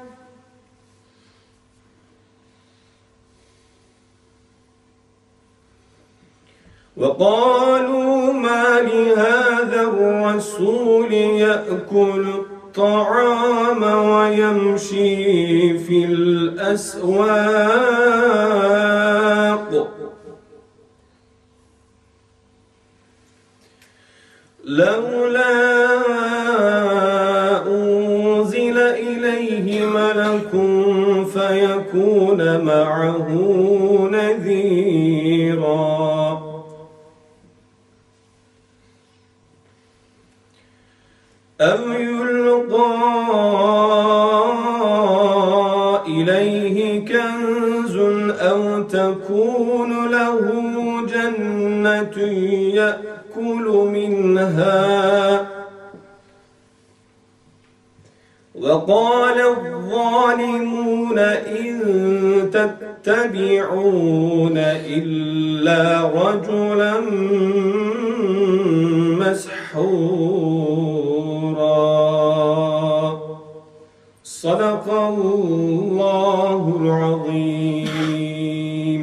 وقالوا ما لهذا الرسول يأكل الطعام ويمشي في الأسواق لولا أنزل إليه ملك فيكون معه نذيرا. أو يلقى إليه كنز تكون له جنة يأكل منها وقال الظالمون إن تتبعون إلا رجلا مسحورا صدق الله العظيم.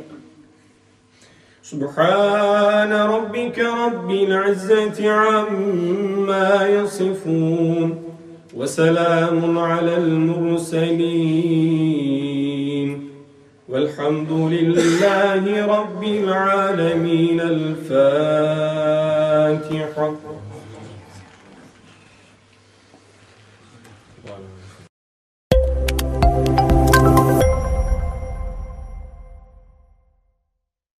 سبحان ربك رب العزة عما يصفون وسلام على المرسلين والحمد لله رب العالمين. الفاتحة.